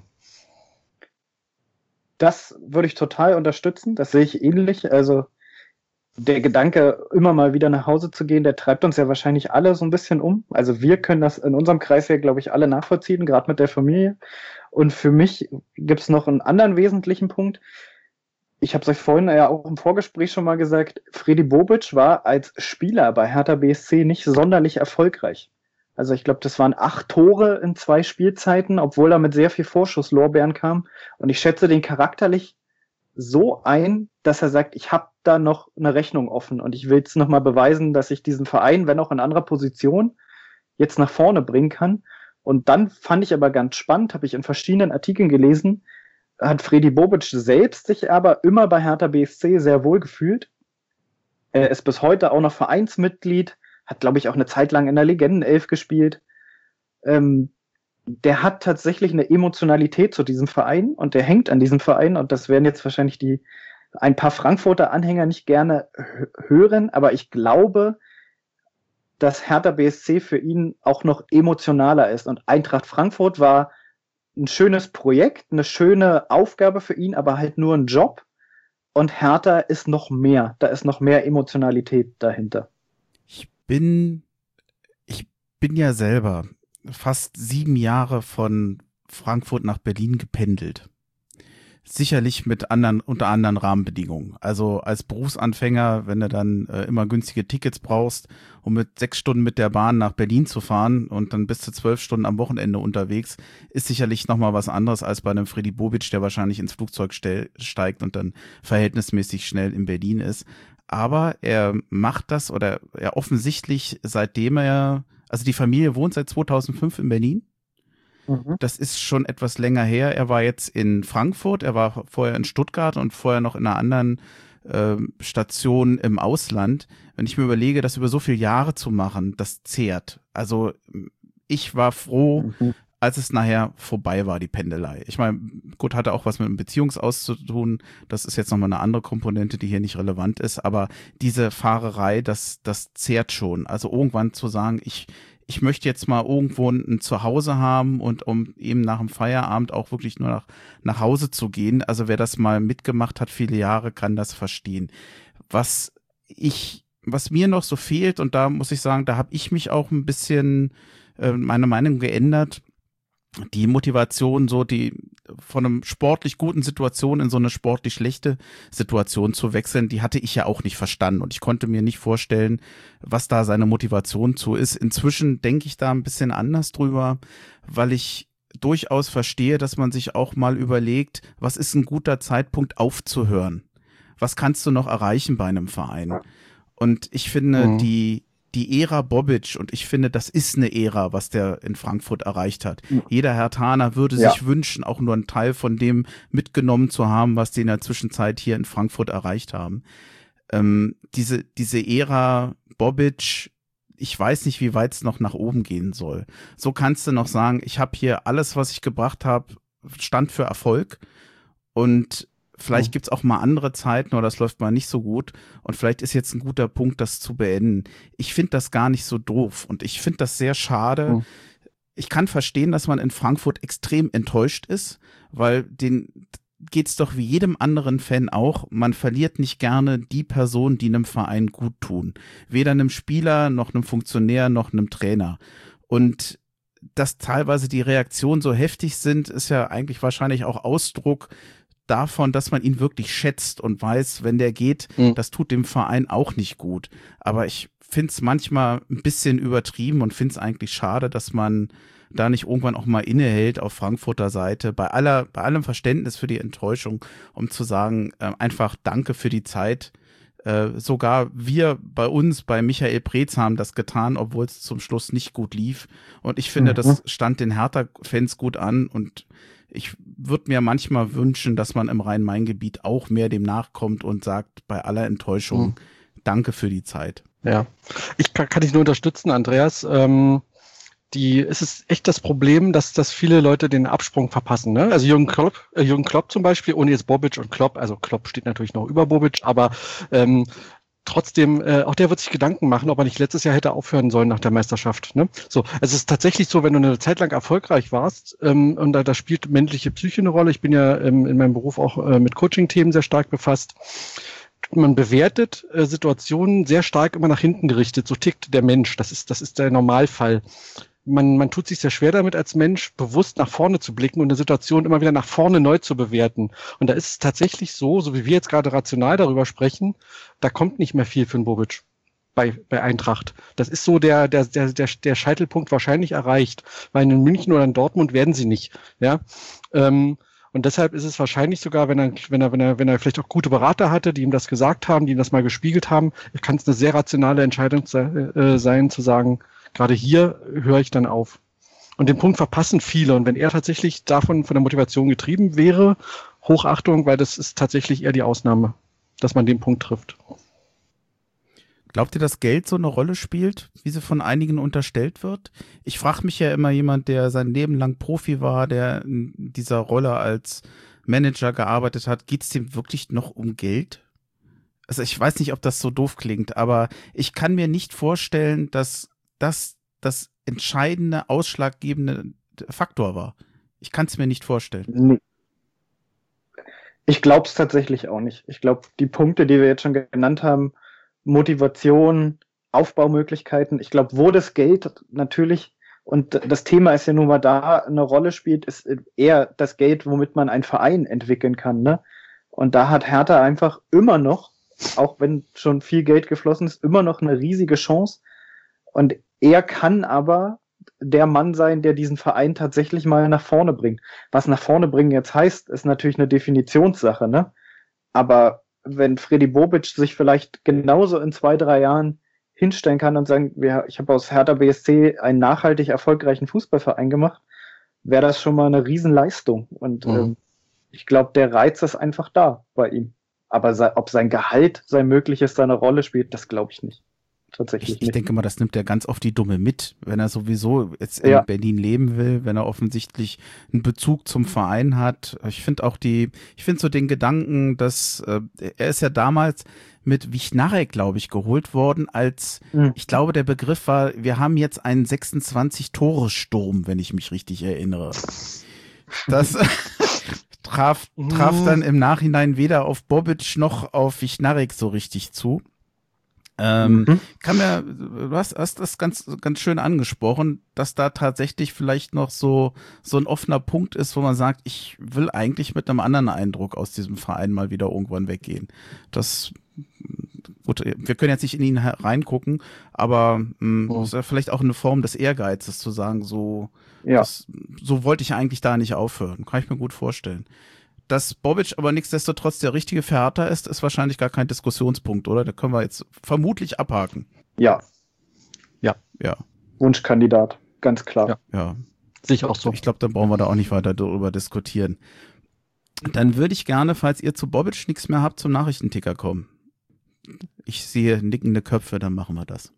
Das würde ich total unterstützen, das sehe ich ähnlich. Also der Gedanke, immer mal wieder nach Hause zu gehen, der treibt uns ja wahrscheinlich alle so ein bisschen um. Also wir können das in unserem Kreis ja, glaube ich, alle nachvollziehen, gerade mit der Familie. Und für mich gibt es noch einen anderen wesentlichen Punkt. Ich habe es euch vorhin ja auch im Vorgespräch schon mal gesagt, Fredi Bobic war als Spieler bei Hertha B S C nicht sonderlich erfolgreich. Also ich glaube, das waren acht Tore in zwei Spielzeiten, obwohl er mit sehr viel Vorschusslorbeeren kam. Und ich schätze den charakterlich so ein, dass er sagt, ich habe da noch eine Rechnung offen und ich will jetzt nochmal beweisen, dass ich diesen Verein, wenn auch in anderer Position, jetzt nach vorne bringen kann. Und dann fand ich aber ganz spannend, habe ich in verschiedenen Artikeln gelesen, hat Fredi Bobic selbst sich aber immer bei Hertha B S C sehr wohl gefühlt. Er ist bis heute auch noch Vereinsmitglied, hat, glaube ich, auch eine Zeit lang in der Legendenelf gespielt. Ähm, der hat tatsächlich eine Emotionalität zu diesem Verein und der hängt an diesem Verein und das werden jetzt wahrscheinlich die ein paar Frankfurter Anhänger nicht gerne hören, aber ich glaube, dass Hertha B S C für ihn auch noch emotionaler ist und Eintracht Frankfurt war ein schönes Projekt, eine schöne Aufgabe für ihn, aber halt nur ein Job und Hertha ist noch mehr, da ist noch mehr Emotionalität dahinter. Ich bin, ich bin ja selber fast sieben Jahre von Frankfurt nach Berlin gependelt. Sicherlich mit anderen, unter anderen Rahmenbedingungen. Also als Berufsanfänger, wenn du dann äh, immer günstige Tickets brauchst, um mit sechs Stunden mit der Bahn nach Berlin zu fahren und dann bis zu zwölf Stunden am Wochenende unterwegs, ist sicherlich nochmal was anderes als bei einem Fredi Bobic, der wahrscheinlich ins Flugzeug ste- steigt und dann verhältnismäßig schnell in Berlin ist. Aber er macht das oder er offensichtlich, seitdem er, also die Familie wohnt seit zweitausendfünf in Berlin. Mhm. Das ist schon etwas länger her. Er war jetzt in Frankfurt, er war vorher in Stuttgart und vorher noch in einer anderen äh, Station im Ausland. Wenn ich mir überlege, das über so viele Jahre zu machen, das zehrt. Also ich war froh, mhm. als es nachher vorbei war, die Pendelei. Ich meine, gut, hatte auch was mit einem Beziehungsaus zu tun. Das ist jetzt nochmal eine andere Komponente, die hier nicht relevant ist. Aber diese Fahrerei, das, das zehrt schon. Also irgendwann zu sagen, ich, ich möchte jetzt mal irgendwo ein Zuhause haben und um eben nach dem Feierabend auch wirklich nur nach, nach Hause zu gehen. Also wer das mal mitgemacht hat, viele Jahre, kann das verstehen. Was ich, was mir noch so fehlt, und da muss ich sagen, da habe ich mich auch ein bisschen äh, meine Meinung geändert. Die Motivation, so die, von einem sportlich guten Situation in so eine sportlich schlechte Situation zu wechseln, die hatte ich ja auch nicht verstanden und ich konnte mir nicht vorstellen, was da seine Motivation zu ist. Inzwischen denke ich da ein bisschen anders drüber, weil ich durchaus verstehe, dass man sich auch mal überlegt, was ist ein guter Zeitpunkt aufzuhören? Was kannst du noch erreichen bei einem Verein? Und ich finde, mhm. die Die Ära Bobic, und ich finde, das ist eine Ära, was der in Frankfurt erreicht hat. Ja. Jeder Herthaner würde ja. sich wünschen, auch nur einen Teil von dem mitgenommen zu haben, was die in der Zwischenzeit hier in Frankfurt erreicht haben. Ähm, diese, diese Ära Bobic, ich weiß nicht, wie weit es noch nach oben gehen soll. So kannst du noch sagen, ich habe hier alles, was ich gebracht habe, stand für Erfolg und vielleicht gibt's auch mal andere Zeiten oder das läuft mal nicht so gut und vielleicht ist jetzt ein guter Punkt, das zu beenden. Ich finde das gar nicht so doof und ich finde das sehr schade. Mhm. Ich kann verstehen, dass man in Frankfurt extrem enttäuscht ist, weil den geht's doch wie jedem anderen Fan auch. Man verliert nicht gerne die Personen, die einem Verein gut tun. Weder einem Spieler, noch einem Funktionär, noch einem Trainer. Und dass teilweise die Reaktionen so heftig sind, ist ja eigentlich wahrscheinlich auch Ausdruck davon, dass man ihn wirklich schätzt und weiß, wenn der geht, mhm. das tut dem Verein auch nicht gut. Aber ich finde es manchmal ein bisschen übertrieben und finde es eigentlich schade, dass man da nicht irgendwann auch mal innehält auf Frankfurter Seite, bei aller, bei allem Verständnis für die Enttäuschung, um zu sagen, äh, einfach danke für die Zeit. Äh, sogar wir bei uns, bei Michael Preetz haben das getan, obwohl es zum Schluss nicht gut lief. Und ich finde, mhm. das stand den Hertha-Fans gut an und ich würde mir manchmal wünschen, dass man im Rhein-Main-Gebiet auch mehr dem nachkommt und sagt, bei aller Enttäuschung, mhm. danke für die Zeit. Ja, ich kann, kann dich nur unterstützen, Andreas. Ähm, die, es ist echt das Problem, dass, dass viele Leute den Absprung verpassen. Ne? Also Jürgen Klopp, äh, Jürgen Klopp zum Beispiel, ohne jetzt Bobic und Klopp, also Klopp steht natürlich noch über Bobic, aber ähm, trotzdem, äh, auch der wird sich Gedanken machen, ob er nicht letztes Jahr hätte aufhören sollen nach der Meisterschaft. Ne? So, es ist tatsächlich so, wenn du eine Zeit lang erfolgreich warst, ähm, und da, da spielt männliche Psyche eine Rolle. Ich bin ja ähm, in meinem Beruf auch äh, mit Coaching-Themen sehr stark befasst. Man bewertet äh, Situationen sehr stark immer nach hinten gerichtet. So tickt der Mensch. Das ist, das ist der Normalfall. Man, man tut sich sehr schwer damit, als Mensch bewusst nach vorne zu blicken und eine Situation immer wieder nach vorne neu zu bewerten. Und da ist es tatsächlich so, so wie wir jetzt gerade rational darüber sprechen, da kommt nicht mehr viel für den Bobic bei, bei Eintracht. Das ist so der, der, der, der, der Scheitelpunkt wahrscheinlich erreicht, weil in München oder in Dortmund werden sie nicht. Ja, ähm, und deshalb ist es wahrscheinlich sogar, wenn er, wenn er, wenn er, wenn er vielleicht auch gute Berater hatte, die ihm das gesagt haben, die ihm das mal gespiegelt haben, kann es eine sehr rationale Entscheidung äh, sein, zu sagen, gerade hier höre ich dann auf. Und den Punkt verpassen viele. Und wenn er tatsächlich davon, von der Motivation getrieben wäre, Hochachtung, weil das ist tatsächlich eher die Ausnahme, dass man den Punkt trifft. Glaubt ihr, dass Geld so eine Rolle spielt, wie sie von einigen unterstellt wird? Ich frage mich ja immer, jemand, der sein Leben lang Profi war, der in dieser Rolle als Manager gearbeitet hat, geht es dem wirklich noch um Geld? Also ich weiß nicht, ob das so doof klingt, aber ich kann mir nicht vorstellen, dass das das entscheidende, ausschlaggebende Faktor war. Ich kann es mir nicht vorstellen. Nee. Ich glaube es tatsächlich auch nicht. Ich glaube, die Punkte, die wir jetzt schon genannt haben, Motivation, Aufbaumöglichkeiten, ich glaube, wo das Geld natürlich, und das Thema ist ja nun mal da, eine Rolle spielt, ist eher das Geld, womit man einen Verein entwickeln kann. Ne? Und da hat Hertha einfach immer noch, auch wenn schon viel Geld geflossen ist, immer noch eine riesige Chance. Und er kann aber der Mann sein, der diesen Verein tatsächlich mal nach vorne bringt. Was nach vorne bringen jetzt heißt, ist natürlich eine Definitionssache, ne? Aber wenn Freddy Bobic sich vielleicht genauso in zwei, drei Jahren hinstellen kann und sagen, wir, ich habe aus Hertha B S C einen nachhaltig erfolgreichen Fußballverein gemacht, wäre das schon mal eine Riesenleistung. Und mhm. ähm, ich glaube, der Reiz ist einfach da bei ihm. Aber se- ob sein Gehalt, sein mögliches, seine Rolle spielt, das glaube ich nicht. Tatsächlich ich, ich nicht. denke mal, das nimmt er ganz oft die Dumme mit, wenn er sowieso jetzt in ja. Berlin leben will, wenn er offensichtlich einen Bezug zum Verein hat. Ich finde auch die, ich finde so den Gedanken, dass äh, er ist ja damals mit Wichnarek, glaube ich, geholt worden, als, mhm. ich glaube, der Begriff war, wir haben jetzt einen sechsundzwanzig-Tore-Sturm, wenn ich mich richtig erinnere. Das traf, traf dann im Nachhinein weder auf Bobic noch auf Wichnarek so richtig zu. Ähm, Mhm. kann mir, du hast, hast das ganz, ganz schön angesprochen, dass da tatsächlich vielleicht noch so, so ein offener Punkt ist, wo man sagt, ich will eigentlich mit einem anderen Eindruck aus diesem Verein mal wieder irgendwann weggehen. Das, gut, wir können jetzt nicht in ihn reingucken, aber mh, Oh. ist ja vielleicht auch eine Form des Ehrgeizes zu sagen, so, Ja. das, so wollte ich eigentlich da nicht aufhören. Kann ich mir gut vorstellen. Dass Bobic aber nichtsdestotrotz der richtige für Hertha ist, ist wahrscheinlich gar kein Diskussionspunkt, oder? Da können wir jetzt vermutlich abhaken. Ja, Ja, Wunschkandidat, ganz klar. Ja. ja. Sehe ich auch so. Ich glaube, dann brauchen wir da auch nicht weiter darüber diskutieren. Dann würde ich gerne, falls ihr zu Bobic nichts mehr habt, zum Nachrichtenticker kommen. Ich sehe nickende Köpfe, dann machen wir das.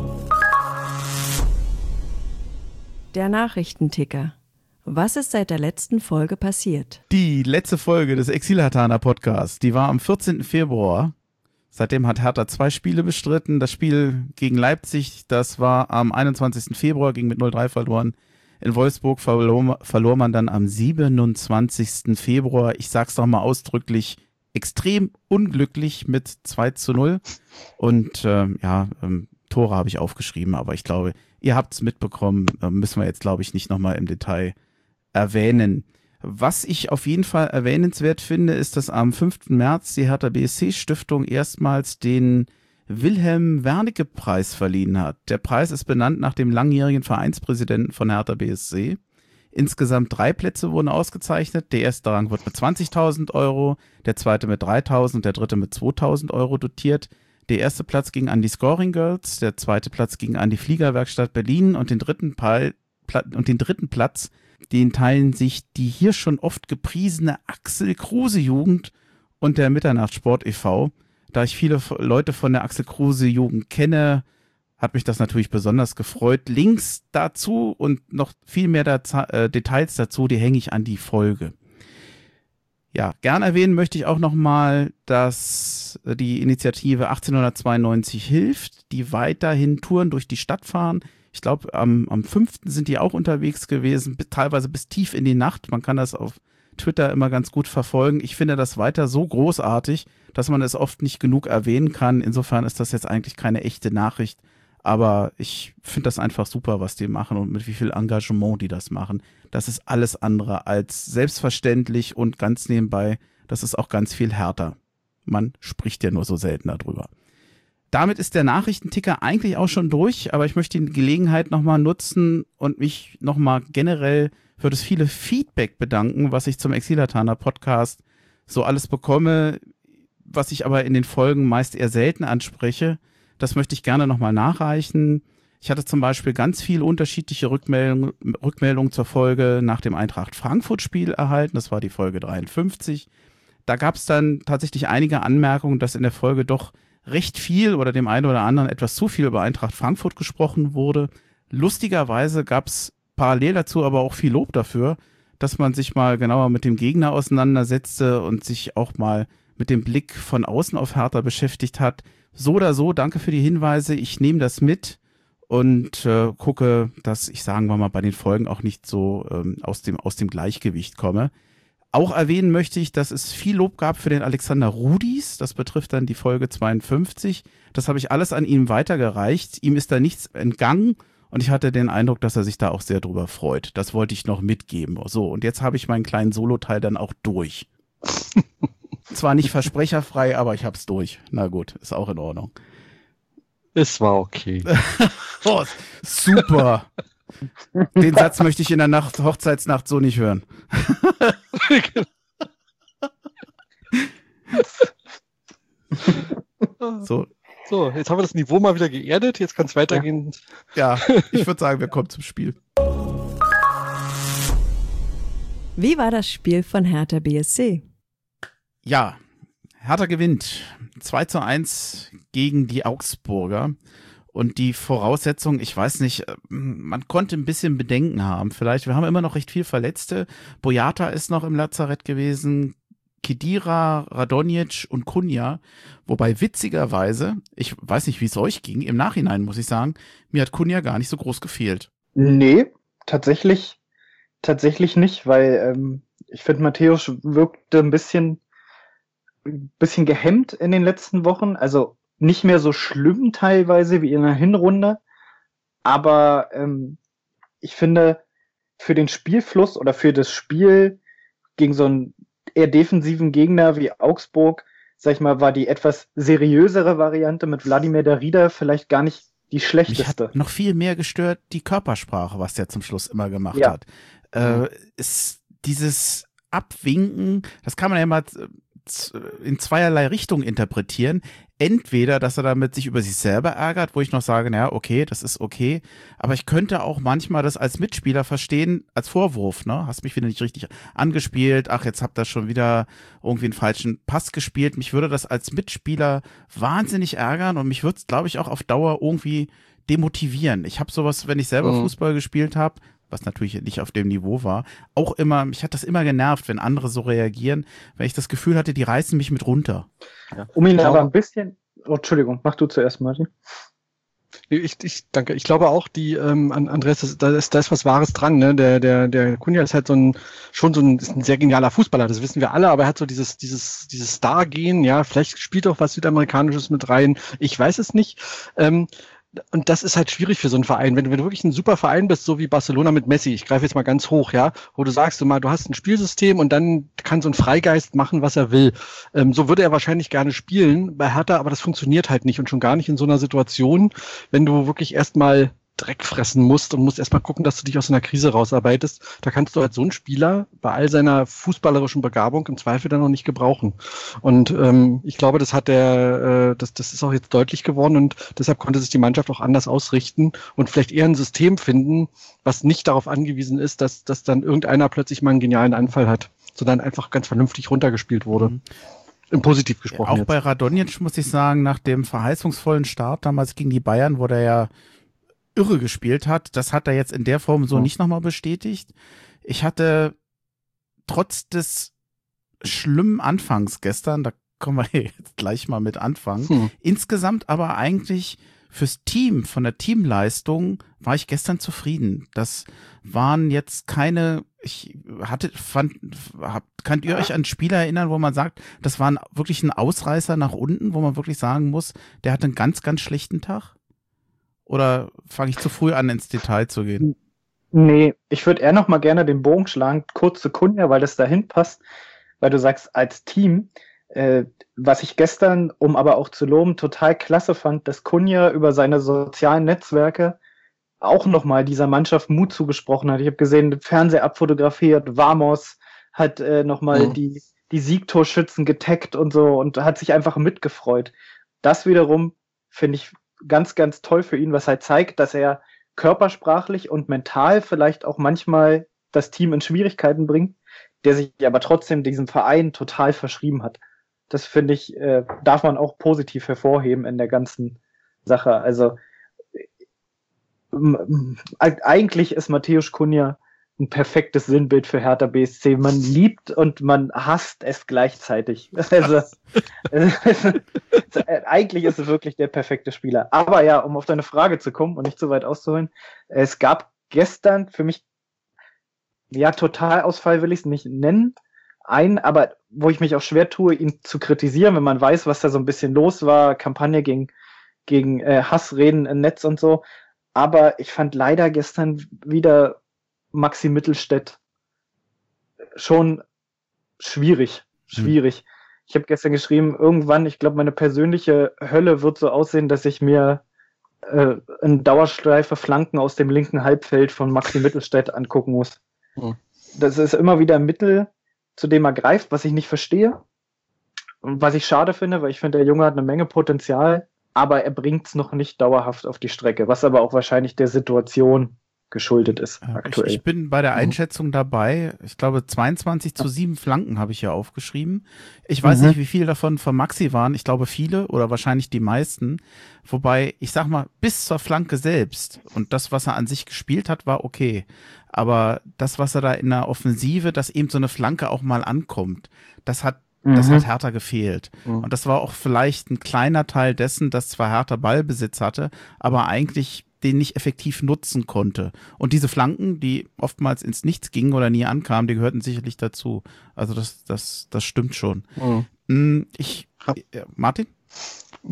Der Nachrichtenticker. Was ist seit der letzten Folge passiert? Die letzte Folge des Exil-Hatana Podcasts, die war am vierzehnten Februar. Seitdem hat Hertha zwei Spiele bestritten. Das Spiel gegen Leipzig, das war am einundzwanzigsten Februar, ging mit null drei verloren. In Wolfsburg verlor, verlor man dann am siebenundzwanzigsten Februar, ich sag's doch mal ausdrücklich, extrem unglücklich mit zwei zu null. Und ähm, ja, ähm, Tore habe ich aufgeschrieben, aber ich glaube, ihr habt's mitbekommen, äh, müssen wir jetzt, glaube ich, nicht nochmal im Detail erwähnen. Was ich auf jeden Fall erwähnenswert finde, ist, dass am fünften März die Hertha B S C Stiftung erstmals den Wilhelm-Wernicke-Preis verliehen hat. Der Preis ist benannt nach dem langjährigen Vereinspräsidenten von Hertha B S C. Insgesamt drei Plätze wurden ausgezeichnet. Der erste Rang wird mit zwanzigtausend Euro, der zweite mit dreitausend und der dritte mit zweitausend Euro dotiert. Der erste Platz ging an die Scoring Girls, der zweite Platz ging an die Fliegerwerkstatt Berlin und den dritten, Pal- Pla- und den dritten Platz, den teilen sich die hier schon oft gepriesene Axel Kruse Jugend und der Mitternachtssport e V. Da ich viele Leute von der Axel Kruse Jugend kenne, hat mich das natürlich besonders gefreut. Links dazu und noch viel mehr dazu, äh, Details dazu, die hänge ich an die Folge. Ja, gern erwähnen möchte ich auch nochmal, dass die Initiative achtzehnhundertzweiundneunzig hilft, die weiterhin Touren durch die Stadt fahren. Ich glaube, am, am fünften sind die auch unterwegs gewesen, teilweise bis tief in die Nacht. Man kann das auf Twitter immer ganz gut verfolgen. Ich finde das weiter so großartig, dass man es oft nicht genug erwähnen kann. Insofern ist das jetzt eigentlich keine echte Nachricht. Aber ich finde das einfach super, was die machen und mit wie viel Engagement die das machen. Das ist alles andere als selbstverständlich und ganz nebenbei, das ist auch ganz viel härter. Man spricht ja nur so selten darüber. Damit ist der Nachrichtenticker eigentlich auch schon durch, aber ich möchte die Gelegenheit nochmal nutzen und mich nochmal generell für das viele Feedback bedanken, was ich zum Exil-Hatana Podcast so alles bekomme, was ich aber in den Folgen meist eher selten anspreche. Das möchte ich gerne nochmal nachreichen. Ich hatte zum Beispiel ganz viele unterschiedliche Rückmeldungen, Rückmeldungen zur Folge nach dem Eintracht-Frankfurt-Spiel erhalten. Das war die Folge dreiundfünfzig. Da gab es dann tatsächlich einige Anmerkungen, dass in der Folge doch recht viel oder dem einen oder anderen etwas zu viel über Eintracht Frankfurt gesprochen wurde. Lustigerweise gab es parallel dazu aber auch viel Lob dafür, dass man sich mal genauer mit dem Gegner auseinandersetzte und sich auch mal mit dem Blick von außen auf Hertha beschäftigt hat. So oder so, danke für die Hinweise. Ich nehme das mit und äh, gucke, dass ich, sagen wir mal, bei den Folgen auch nicht so ähm, aus dem, aus dem Gleichgewicht komme. Auch erwähnen möchte ich, dass es viel Lob gab für den Alexander Rudis. Das betrifft dann die Folge zweiundfünfzig. Das habe ich alles an ihm weitergereicht. Ihm ist da nichts entgangen und ich hatte den Eindruck, dass er sich da auch sehr drüber freut. Das wollte ich noch mitgeben. So, und jetzt habe ich meinen kleinen Solo-Teil dann auch durch. Zwar nicht versprecherfrei, aber ich hab's durch. Na gut, ist auch in Ordnung. Es war okay. Oh, super. Den Satz möchte ich in der Nacht, Hochzeitsnacht so nicht hören. So. So, jetzt haben wir das Niveau mal wieder geerdet. Jetzt kann es weitergehen. Ja, ich würde sagen, wir kommen zum Spiel. Wie war das Spiel von Hertha B S C? Ja, Hertha gewinnt zwei zu eins gegen die Augsburger. Und die Voraussetzung, ich weiß nicht, man konnte ein bisschen Bedenken haben. Vielleicht, wir haben immer noch recht viel Verletzte. Boyata ist noch im Lazarett gewesen, Khedira, Radonjic und Cunha. Wobei witzigerweise, ich weiß nicht, wie es euch ging, im Nachhinein muss ich sagen, mir hat Cunha gar nicht so groß gefehlt. Nee, tatsächlich, tatsächlich nicht, weil ähm, ich finde, Matthäus wirkte ein bisschen, ein bisschen gehemmt in den letzten Wochen. Also nicht mehr so schlimm teilweise wie in der Hinrunde, aber ähm, ich finde, für den Spielfluss oder für das Spiel gegen so einen eher defensiven Gegner wie Augsburg, sag ich mal, war die etwas seriösere Variante mit Wladimir Darida vielleicht gar nicht die schlechteste. Mich hat noch viel mehr gestört die Körpersprache, was der zum Schluss immer gemacht Ja. hat. Äh, ist dieses Abwinken, das kann man ja mal in zweierlei Richtung interpretieren. Entweder, dass er damit sich über sich selber ärgert, wo ich noch sage, naja, okay, das ist okay, aber ich könnte auch manchmal das als Mitspieler verstehen, als Vorwurf, ne? Hast mich wieder nicht richtig angespielt, ach, jetzt habt ihr schon wieder irgendwie einen falschen Pass gespielt. Mich würde das als Mitspieler wahnsinnig ärgern und mich würde es, glaube ich, auch auf Dauer irgendwie demotivieren. Ich habe sowas, wenn ich selber mhm. Fußball gespielt habe, was natürlich nicht auf dem Niveau war, auch immer, mich hat das immer genervt, wenn andere so reagieren, weil ich das Gefühl hatte, die reißen mich mit runter. Ja. Um ihn aber ein bisschen, oh, Entschuldigung, mach du zuerst, Martin. Ich, ich danke. Ich glaube auch, die ähm, Andreas, das, da ist da ist was Wahres dran. Ne? Der der der Cunha ist halt so ein schon so ein, ist ein sehr genialer Fußballer. Das wissen wir alle. Aber er hat so dieses dieses dieses Star-Gen. Ja, vielleicht spielt auch was Südamerikanisches mit rein. Ich weiß es nicht. Ähm, Und das ist halt schwierig für so einen Verein. Wenn du, wenn du wirklich ein super Verein bist, so wie Barcelona mit Messi, ich greife jetzt mal ganz hoch, ja, wo du sagst, du mal, du hast ein Spielsystem und dann kann so ein Freigeist machen, was er will. Ähm, so würde er wahrscheinlich gerne spielen bei Hertha, aber das funktioniert halt nicht und schon gar nicht in so einer Situation, wenn du wirklich erstmal Dreck fressen musst und musst erstmal gucken, dass du dich aus einer Krise rausarbeitest. Da kannst du als so ein Spieler bei all seiner fußballerischen Begabung im Zweifel dann noch nicht gebrauchen. Und ähm, ich glaube, das hat der, äh, das, das ist auch jetzt deutlich geworden und deshalb konnte sich die Mannschaft auch anders ausrichten und vielleicht eher ein System finden, was nicht darauf angewiesen ist, dass, dass dann irgendeiner plötzlich mal einen genialen Anfall hat, sondern einfach ganz vernünftig runtergespielt wurde. Mhm. Im Positiv gesprochen. Auch jetzt. Bei Radonjic muss ich sagen, nach dem verheißungsvollen Start damals gegen die Bayern, wo der ja irre gespielt hat. Das hat er jetzt in der Form so oh. nicht nochmal bestätigt. Ich hatte trotz des schlimmen Anfangs gestern, da kommen wir jetzt gleich mal mit anfangen, hm. insgesamt aber eigentlich fürs Team, von der Teamleistung war ich gestern zufrieden. Das waren jetzt keine, ich hatte, fand, hab, könnt ihr euch an Spieler erinnern, wo man sagt, das war ein, wirklich ein Ausreißer nach unten, wo man wirklich sagen muss, der hatte einen ganz, ganz schlechten Tag? Oder fange ich zu früh an, ins Detail zu gehen? Nee, ich würde eher noch mal gerne den Bogen schlagen, kurz zu Cunha, weil das dahin passt, weil du sagst, als Team, äh, was ich gestern, um aber auch zu loben, total klasse fand, dass Cunha über seine sozialen Netzwerke auch noch mal dieser Mannschaft Mut zugesprochen hat. Ich habe gesehen, Fernseher abfotografiert, Vamos hat äh, noch mal mhm. die, die Siegtorschützen getaggt und so und hat sich einfach mitgefreut. Das wiederum finde ich ganz, ganz toll für ihn, was halt zeigt, dass er körpersprachlich und mental vielleicht auch manchmal das Team in Schwierigkeiten bringt, der sich aber trotzdem diesem Verein total verschrieben hat. Das finde ich, äh, darf man auch positiv hervorheben in der ganzen Sache. Also ähm, eigentlich ist Mateusz Cunha ein perfektes Sinnbild für Hertha B S C. Man liebt und man hasst es gleichzeitig. Also, eigentlich ist es wirklich der perfekte Spieler. Aber ja, um auf deine Frage zu kommen und nicht zu weit auszuholen, es gab gestern für mich, ja, Totalausfall will ich es nicht nennen, einen, aber wo ich mich auch schwer tue, ihn zu kritisieren, wenn man weiß, was da so ein bisschen los war, Kampagne gegen, gegen äh, Hassreden im Netz und so. Aber ich fand leider gestern wieder Maxi Mittelstädt schon schwierig, schwierig. Hm. Ich habe gestern geschrieben, irgendwann, ich glaube, meine persönliche Hölle wird so aussehen, dass ich mir äh, einen Dauerstreife Flanken aus dem linken Halbfeld von Maxi Mittelstädt angucken muss. Hm. Das ist immer wieder ein Mittel, zu dem er greift, was ich nicht verstehe und was ich schade finde, weil ich finde, der Junge hat eine Menge Potenzial, aber er bringt es noch nicht dauerhaft auf die Strecke, was aber auch wahrscheinlich der Situation geschuldet ist aktuell. Ich, ich bin bei der Einschätzung dabei. Ich glaube, zweiundzwanzig zu sieben Flanken habe ich hier aufgeschrieben. Ich weiß mhm. nicht, wie viele davon von Maxi waren. Ich glaube, viele oder wahrscheinlich die meisten. Wobei, ich sag mal, bis zur Flanke selbst und das, was er an sich gespielt hat, war okay. Aber das, was er da in der Offensive, dass eben so eine Flanke auch mal ankommt, das hat mhm. das hat Hertha gefehlt. Mhm. Und das war auch vielleicht ein kleiner Teil dessen, dass zwar Hertha Ballbesitz hatte, aber eigentlich den nicht effektiv nutzen konnte. Und diese Flanken, die oftmals ins Nichts gingen oder nie ankamen, die gehörten sicherlich dazu. Also das, das, das stimmt schon. Mhm. Ich, äh, Martin?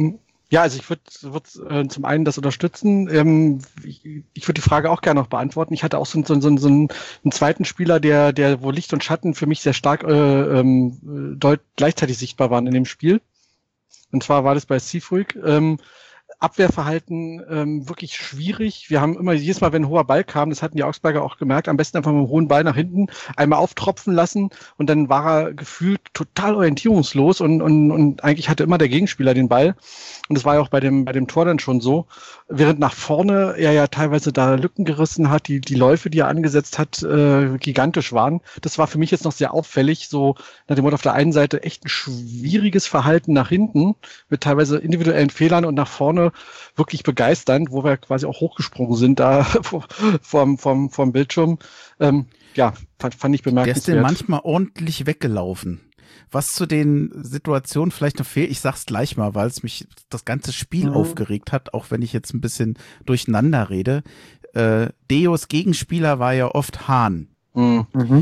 Ja, also ich würde würd, äh, zum einen das unterstützen. Ähm, ich ich würde die Frage auch gerne noch beantworten. Ich hatte auch so, so, so, so einen, einen zweiten Spieler, der, der wo Licht und Schatten für mich sehr stark äh, ähm, deut- gleichzeitig sichtbar waren in dem Spiel. Und zwar war das bei Seafuig. Ähm, Abwehrverhalten ähm, wirklich schwierig. Wir haben immer jedes Mal, wenn ein hoher Ball kam, das hatten die Augsburger auch gemerkt, am besten einfach mit einem hohen Ball nach hinten einmal auftropfen lassen und dann war er gefühlt total orientierungslos und, und, und eigentlich hatte immer der Gegenspieler den Ball. Und das war ja auch bei dem, bei dem Tor dann schon so. Während nach vorne er ja teilweise da Lücken gerissen hat, die, die Läufe, die er angesetzt hat, äh, gigantisch waren. Das war für mich jetzt noch sehr auffällig, so nach dem Motto auf der einen Seite echt ein schwieriges Verhalten nach hinten mit teilweise individuellen Fehlern und nach vorne wirklich begeisternd, wo wir quasi auch hochgesprungen sind da vom, vom, vom Bildschirm. Ähm, ja, fand, fand ich bemerkenswert. Der ist denn manchmal ordentlich weggelaufen. Was zu den Situationen vielleicht noch fehlt, ich sag's gleich mal, weil es mich das ganze Spiel mhm. aufgeregt hat, auch wenn ich jetzt ein bisschen durcheinander rede. Äh, Deos Gegenspieler war ja oft Hahn. Mhm.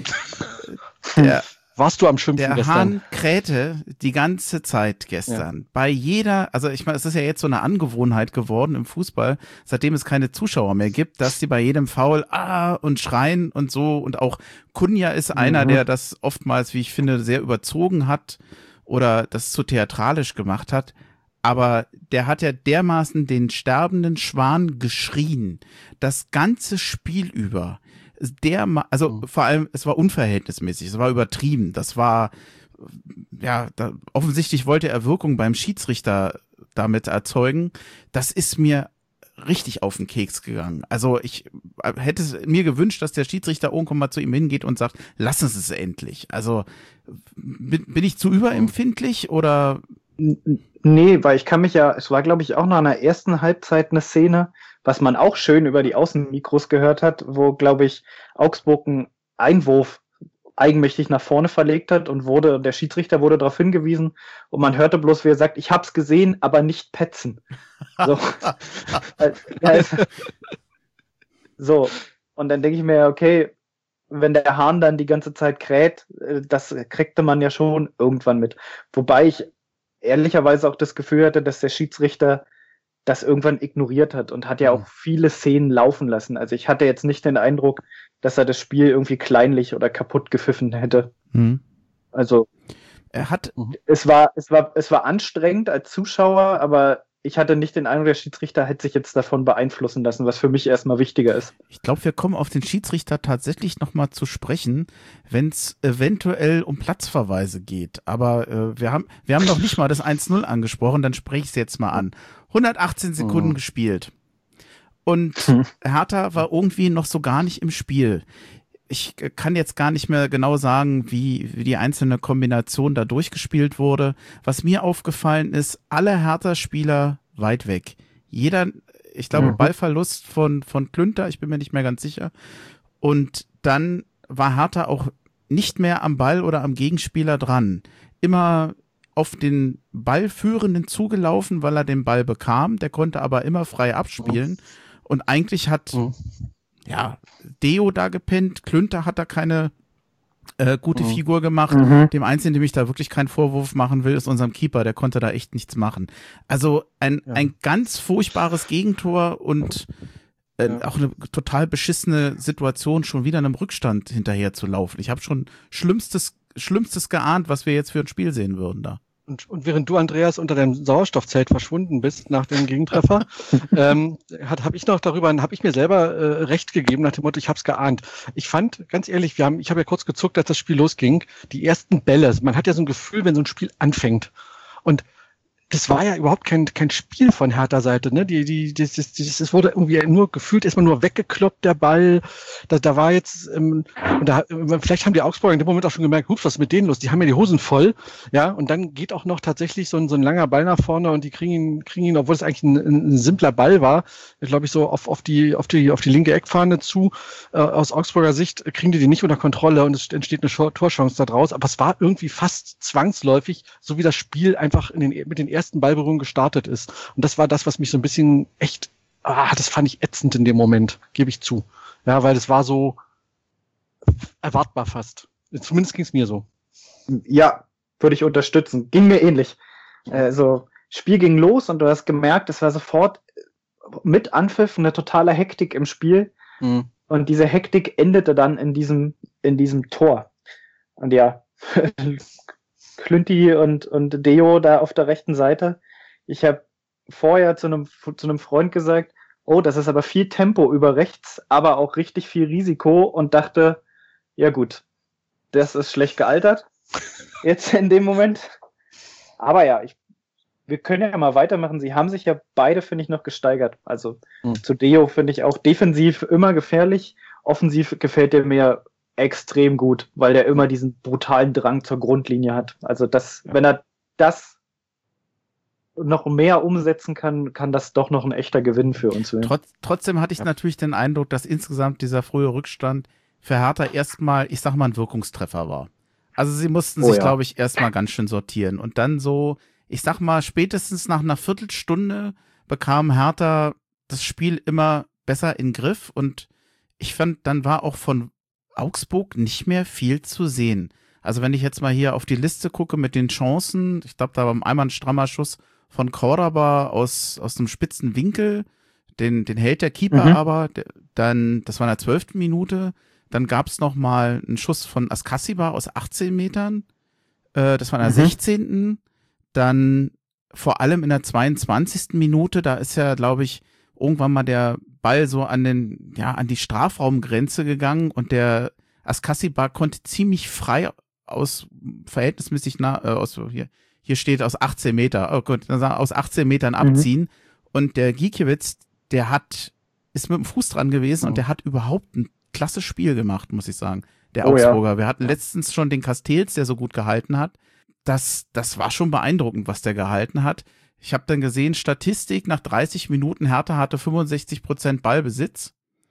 Der Warst du am Schimpfen Der gestern? Hahn krähte die ganze Zeit gestern. Ja. Bei jeder, also ich meine, es ist ja jetzt so eine Angewohnheit geworden im Fußball, seitdem es keine Zuschauer mehr gibt, dass die bei jedem Foul ah und schreien und so. Und auch Kunja ist mhm. einer, der das oftmals, wie ich finde, sehr überzogen hat oder das zu theatralisch gemacht hat. Aber der hat ja dermaßen den sterbenden Schwan geschrien, das ganze Spiel über. Der, also mhm. vor allem, es war unverhältnismäßig, es war übertrieben, das war, ja, da, offensichtlich wollte er Wirkung beim Schiedsrichter damit erzeugen. Das ist mir richtig auf den Keks gegangen. Also ich hätte mir gewünscht, dass der Schiedsrichter irgendwann mal zu ihm hingeht und sagt, lass uns es endlich. Also bin, bin ich zu überempfindlich oder? Nee, weil ich kann mich ja, es war glaube ich auch nach einer ersten Halbzeit eine Szene, was man auch schön über die Außenmikros gehört hat, wo, glaube ich, Augsburg einen Einwurf eigenmächtig nach vorne verlegt hat und wurde, der Schiedsrichter wurde darauf hingewiesen und man hörte bloß, wie er sagt, ich hab's gesehen, aber nicht petzen. So, so. Und dann denke ich mir, okay, wenn der Hahn dann die ganze Zeit kräht, das kriegte man ja schon irgendwann mit. Wobei ich ehrlicherweise auch das Gefühl hatte, dass der Schiedsrichter das irgendwann ignoriert hat und hat ja auch viele Szenen laufen lassen. Also ich hatte jetzt nicht den Eindruck, dass er das Spiel irgendwie kleinlich oder kaputt gepfiffen hätte. Mhm. Also er hat es war es war es war anstrengend als Zuschauer, aber ich hatte nicht den Eindruck, der Schiedsrichter hätte sich jetzt davon beeinflussen lassen, was für mich erstmal wichtiger ist. Ich glaube, wir kommen auf den Schiedsrichter tatsächlich nochmal zu sprechen, wenn es eventuell um Platzverweise geht. Aber äh, wir haben wir haben noch nicht mal das eins null angesprochen, dann spreche ich es jetzt mal an. hundertachtzehn Sekunden mhm. gespielt. Und Hertha war irgendwie noch so gar nicht im Spiel. Ich kann jetzt gar nicht mehr genau sagen, wie, wie die einzelne Kombination da durchgespielt wurde. Was mir aufgefallen ist, alle Hertha-Spieler weit weg. Jeder, ich glaube, mhm. Ballverlust von, von Klünter, ich bin mir nicht mehr ganz sicher. Und dann war Hertha auch nicht mehr am Ball oder am Gegenspieler dran. Immer auf den Ballführenden zugelaufen, weil er den Ball bekam. Der konnte aber immer frei abspielen. Und eigentlich hat mhm. ja, Deo da gepennt, Klünter hat da keine äh, gute mhm. Figur gemacht. Mhm. Dem Einzigen, dem ich da wirklich keinen Vorwurf machen will, ist unserem Keeper, der konnte da echt nichts machen. Also ein, ja. ein ganz furchtbares Gegentor und äh, ja. auch eine total beschissene Situation, schon wieder einem Rückstand hinterher zu laufen. Ich habe schon Schlimmstes, Schlimmstes geahnt, was wir jetzt für ein Spiel sehen würden da. Und, und während du, Andreas, unter deinem Sauerstoffzelt verschwunden bist nach dem Gegentreffer, ähm, hat habe ich noch darüber, habe ich mir selber äh, recht gegeben nach dem Motto, ich habe es geahnt. Ich fand, ganz ehrlich, wir haben, ich habe ja kurz gezuckt, als das Spiel losging, die ersten Bälle. Man hat ja so ein Gefühl, wenn so ein Spiel anfängt. Und das war ja überhaupt kein kein Spiel von Hertha Seite, ne? Die die das das, das wurde irgendwie nur gefühlt erstmal nur weggekloppt der Ball. Da da war jetzt ähm, und da vielleicht haben die Augsburger in dem Moment auch schon gemerkt, hups, was ist mit denen los? Die haben ja die Hosen voll, ja? Und dann geht auch noch tatsächlich so ein so ein langer Ball nach vorne und die kriegen ihn kriegen ihn, obwohl es eigentlich ein, ein simpler Ball war, glaube ich so auf auf die auf die auf die linke Eckfahne zu. Äh, aus Augsburger Sicht kriegen die die nicht unter Kontrolle und es entsteht eine Torchance da draus. Aber es war irgendwie fast zwangsläufig, so wie das Spiel einfach in den mit den ersten Ballberührung gestartet ist. Und das war das, was mich so ein bisschen echt, ah, das fand ich ätzend in dem Moment, gebe ich zu. Ja, weil das war so erwartbar fast. Zumindest ging es mir so. Ja, würde ich unterstützen. Ging mir ähnlich. Also Spiel ging los und du hast gemerkt, es war sofort mit Anpfiff eine totale Hektik im Spiel. Mhm. Und diese Hektik endete dann in diesem, in diesem Tor. Und ja, Klünti und, und Deo da auf der rechten Seite. Ich habe vorher zu einem, zu einem Freund gesagt, oh, das ist aber viel Tempo über rechts, aber auch richtig viel Risiko und dachte, ja gut, das ist schlecht gealtert. Jetzt in dem Moment. Aber ja, ich, wir können ja mal weitermachen. Sie haben sich ja beide, finde ich, noch gesteigert. Also mhm. zu Deo finde ich auch defensiv immer gefährlich. Offensiv gefällt der mir extrem gut, weil der immer diesen brutalen Drang zur Grundlinie hat. Also das, ja. wenn er das noch mehr umsetzen kann, kann das doch noch ein echter Gewinn für uns werden. Trotz, trotzdem hatte ich ja. natürlich den Eindruck, dass insgesamt dieser frühe Rückstand für Hertha erstmal, ich sag mal, ein Wirkungstreffer war. Also sie mussten oh, sich, ja. glaube ich, erstmal ganz schön sortieren. Und dann so, ich sag mal, spätestens nach einer Viertelstunde bekam Hertha das Spiel immer besser in den Griff. Und ich fand, dann war auch von Augsburg nicht mehr viel zu sehen. Also wenn ich jetzt mal hier auf die Liste gucke mit den Chancen, ich glaube, da war einmal ein strammer Schuss von Cordoba aus, aus einem spitzen Winkel, den, den hält der Keeper mhm. aber, der, dann, das war in der zwölften Minute, dann gab es noch mal einen Schuss von Askasiba aus achtzehn Metern, äh, das war in der mhm. sechzehnten Dann vor allem in der zweiundzwanzigsten Minute, da ist ja, glaube ich, irgendwann mal der Ball so an den, ja, an die Strafraumgrenze gegangen und der Askasiba konnte ziemlich frei aus verhältnismäßig nah, äh, aus hier, hier steht aus achtzehn Meter, oh Gott, aus achtzehn Metern abziehen. Mhm. Und der Gikiewicz, der hat, ist mit dem Fuß dran gewesen oh. und der hat überhaupt ein klasse Spiel gemacht, muss ich sagen. Der oh, Augsburger. Ja. Wir hatten letztens schon den Castells, der so gut gehalten hat. Das, das war schon beeindruckend, was der gehalten hat. Ich habe dann gesehen, Statistik, nach dreißig Minuten Hertha hatte fünfundsechzig Prozent Ballbesitz.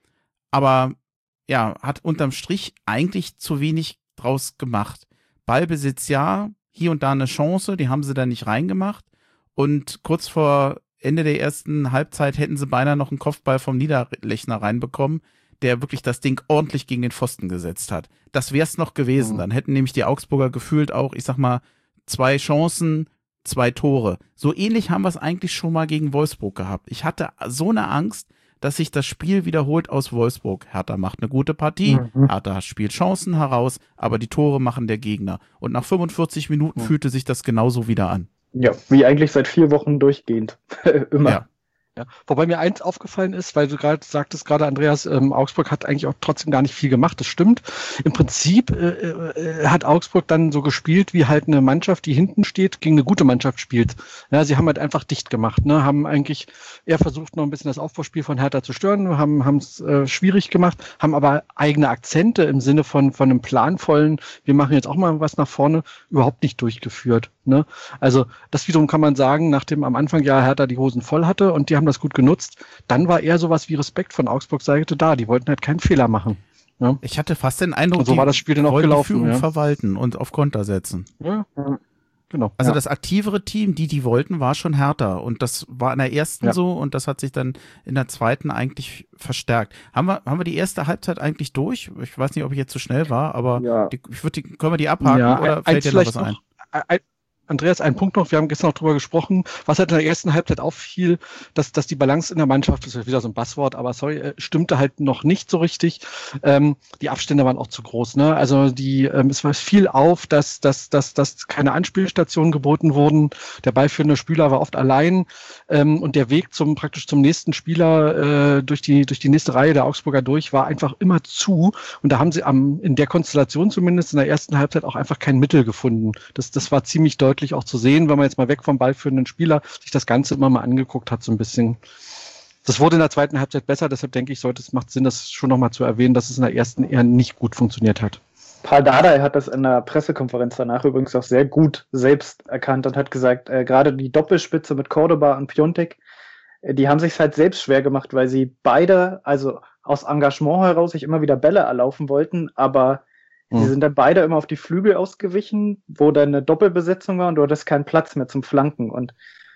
Aber ja, hat unterm Strich eigentlich zu wenig draus gemacht. Ballbesitz ja, hier und da eine Chance, die haben sie dann nicht reingemacht. Und kurz vor Ende der ersten Halbzeit hätten sie beinahe noch einen Kopfball vom Niederlechner reinbekommen, der wirklich das Ding ordentlich gegen den Pfosten gesetzt hat. Das wäre es noch gewesen. Mhm. Dann hätten nämlich die Augsburger gefühlt auch, ich sag mal, zwei Chancen, zwei Tore. So ähnlich haben wir es eigentlich schon mal gegen Wolfsburg gehabt. Ich hatte so eine Angst, dass sich das Spiel wiederholt aus Wolfsburg. Hertha macht eine gute Partie, mhm. Hertha spielt Chancen heraus, aber die Tore machen der Gegner. Und nach fünfundvierzig Minuten mhm. fühlte sich das genauso wieder an. Ja, wie eigentlich seit vier Wochen durchgehend. Immer. Ja. Ja, wobei mir eins aufgefallen ist, weil du gerade sagtest, gerade Andreas, ähm, Augsburg hat eigentlich auch trotzdem gar nicht viel gemacht, das stimmt. Im Prinzip äh, äh, hat Augsburg dann so gespielt, wie halt eine Mannschaft, die hinten steht, gegen eine gute Mannschaft spielt. Ja, sie haben halt einfach dicht gemacht, ne, haben eigentlich eher versucht, noch ein bisschen das Aufbauspiel von Hertha zu stören, haben haben es äh, schwierig gemacht, haben aber eigene Akzente im Sinne von von einem planvollen, wir machen jetzt auch mal was nach vorne, überhaupt nicht durchgeführt. Ne? Also das wiederum kann man sagen, nachdem am Anfang ja Hertha die Hosen voll hatte und die haben das gut genutzt, dann war eher sowas wie Respekt von Augsburgs Seite da. Die wollten halt keinen Fehler machen. Ja? Ich hatte fast den Eindruck, und so war das Spiel dann auch gelaufen, die Führung ja? verwalten und auf Konter setzen. Ja, genau. Also ja. das aktivere Team, die die wollten, war schon Hertha und das war in der ersten ja. so und das hat sich dann in der zweiten eigentlich verstärkt. Haben wir, haben wir die erste Halbzeit eigentlich durch? Ich weiß nicht, ob ich jetzt zu schnell war, aber ja. die, ich würde die, können wir die abhaken ja, oder fällt dir noch was ein? ein Andreas, ein Punkt noch, wir haben gestern noch drüber gesprochen, was halt in der ersten Halbzeit auffiel, dass, dass die Balance in der Mannschaft, das ist wieder so ein Buzzword, aber sorry, stimmte halt noch nicht so richtig. Ähm, die Abstände waren auch zu groß, ne? Also die, ähm, es war viel auf, dass, dass, dass, dass keine Anspielstationen geboten wurden. Der ballführende Spieler war oft allein, ähm, und der Weg zum, praktisch zum nächsten Spieler, äh, durch die, durch die nächste Reihe der Augsburger durch, war einfach immer zu. Und da haben sie am, in der Konstellation zumindest in der ersten Halbzeit auch einfach kein Mittel gefunden. Das, das war ziemlich deutlich auch zu sehen, wenn man jetzt mal weg vom ballführenden Spieler sich das Ganze immer mal angeguckt hat, so ein bisschen. Das wurde in der zweiten Halbzeit besser, deshalb denke ich, sollte es macht Sinn, das schon nochmal zu erwähnen, dass es in der ersten eher nicht gut funktioniert hat. Paul Dardai hat das in der Pressekonferenz danach übrigens auch sehr gut selbst erkannt und hat gesagt, äh, gerade die Doppelspitze mit Cordoba und Piontek, äh, die haben sich halt selbst schwer gemacht, weil sie beide, also aus Engagement heraus, sich immer wieder Bälle erlaufen wollten, aber sie sind dann beide immer auf die Flügel ausgewichen, wo dann eine Doppelbesetzung war und du hattest keinen Platz mehr zum Flanken. Und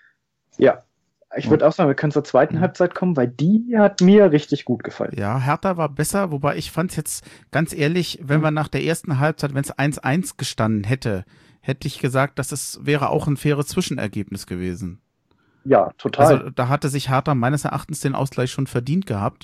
ja, ich würde auch sagen, wir können zur zweiten mhm. Halbzeit kommen, weil die hat mir richtig gut gefallen. Ja, Hertha war besser, wobei ich fand es jetzt ganz ehrlich, wenn mhm. wir nach der ersten Halbzeit, wenn es eins eins gestanden hätte, hätte ich gesagt, dass es wäre auch ein faires Zwischenergebnis gewesen. Ja, total. Also da hatte sich Hertha meines Erachtens den Ausgleich schon verdient gehabt.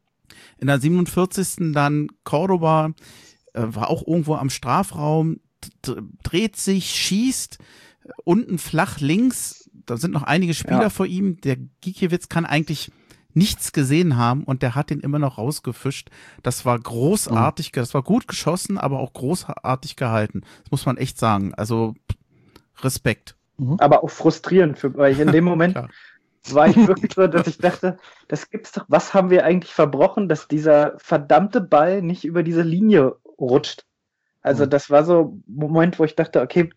In der siebenundvierzigsten dann Cordoba, äh, war auch irgendwo am Strafraum, d- dreht sich, schießt, unten flach links, da sind noch einige Spieler Ja. vor ihm, der Gikiewicz kann eigentlich nichts gesehen haben und der hat den immer noch rausgefischt. Das war großartig, das war gut geschossen, aber auch großartig gehalten. Das muss man echt sagen. Also Respekt. Aber auch frustrierend, für, weil ich in dem Moment Klar. war ich wirklich so, dass ich dachte, das gibt's doch, was haben wir eigentlich verbrochen, dass dieser verdammte Ball nicht über diese Linie rutscht. Also das war so ein Moment, wo ich dachte, okay,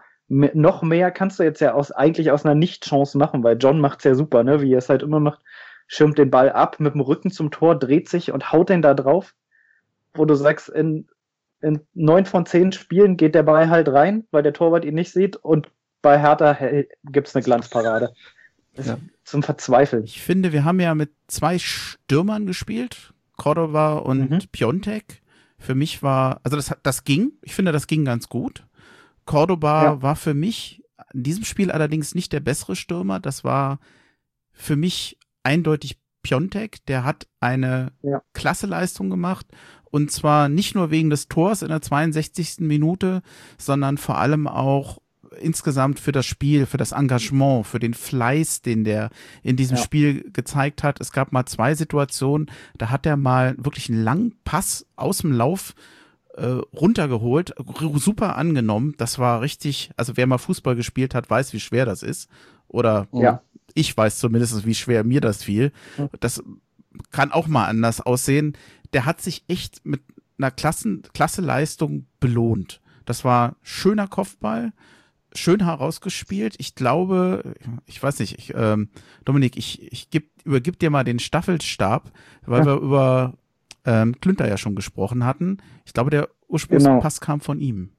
m- noch mehr kannst du jetzt ja aus, eigentlich aus einer Nicht-Chance machen, weil John macht's ja super, ne, wie er es halt immer macht, schirmt den Ball ab mit dem Rücken zum Tor, dreht sich und haut den da drauf, wo du sagst, in, in neun von zehn Spielen geht der Ball halt rein, weil der Torwart ihn nicht sieht und bei Hertha hey, gibt's eine Glanzparade. Das ist Ja. zum Verzweifeln. Ich finde, wir haben ja mit zwei Stürmern gespielt, Cordoba und Mhm. Piontek. Für mich war, also das, das ging, ich finde, das ging ganz gut. Cordoba Ja. war für mich in diesem Spiel allerdings nicht der bessere Stürmer. Das war für mich eindeutig Piontek. Der hat eine Ja. klasse Leistung gemacht. Und zwar nicht nur wegen des Tors in der zweiundsechzigsten Minute, sondern vor allem auch insgesamt für das Spiel, für das Engagement, für den Fleiß, den der in diesem Ja. Spiel gezeigt hat. Es gab mal zwei Situationen, da hat er mal wirklich einen langen Pass aus dem Lauf äh, runtergeholt, r- super angenommen. Das war richtig, also wer mal Fußball gespielt hat, weiß, wie schwer das ist. Oder Ja. ich weiß zumindest, wie schwer mir das fiel. Mhm. Das kann auch mal anders aussehen. Der hat sich echt mit einer Klassen, klasse Leistung belohnt. Das war schöner Kopfball, schön herausgespielt. Ich glaube, ich weiß nicht, ich, ähm, Dominik, ich, ich geb, übergib dir mal den Staffelstab, weil Ja. wir über ähm, Klünter ja schon gesprochen hatten. Ich glaube, der Ursprungspass Genau. kam von ihm.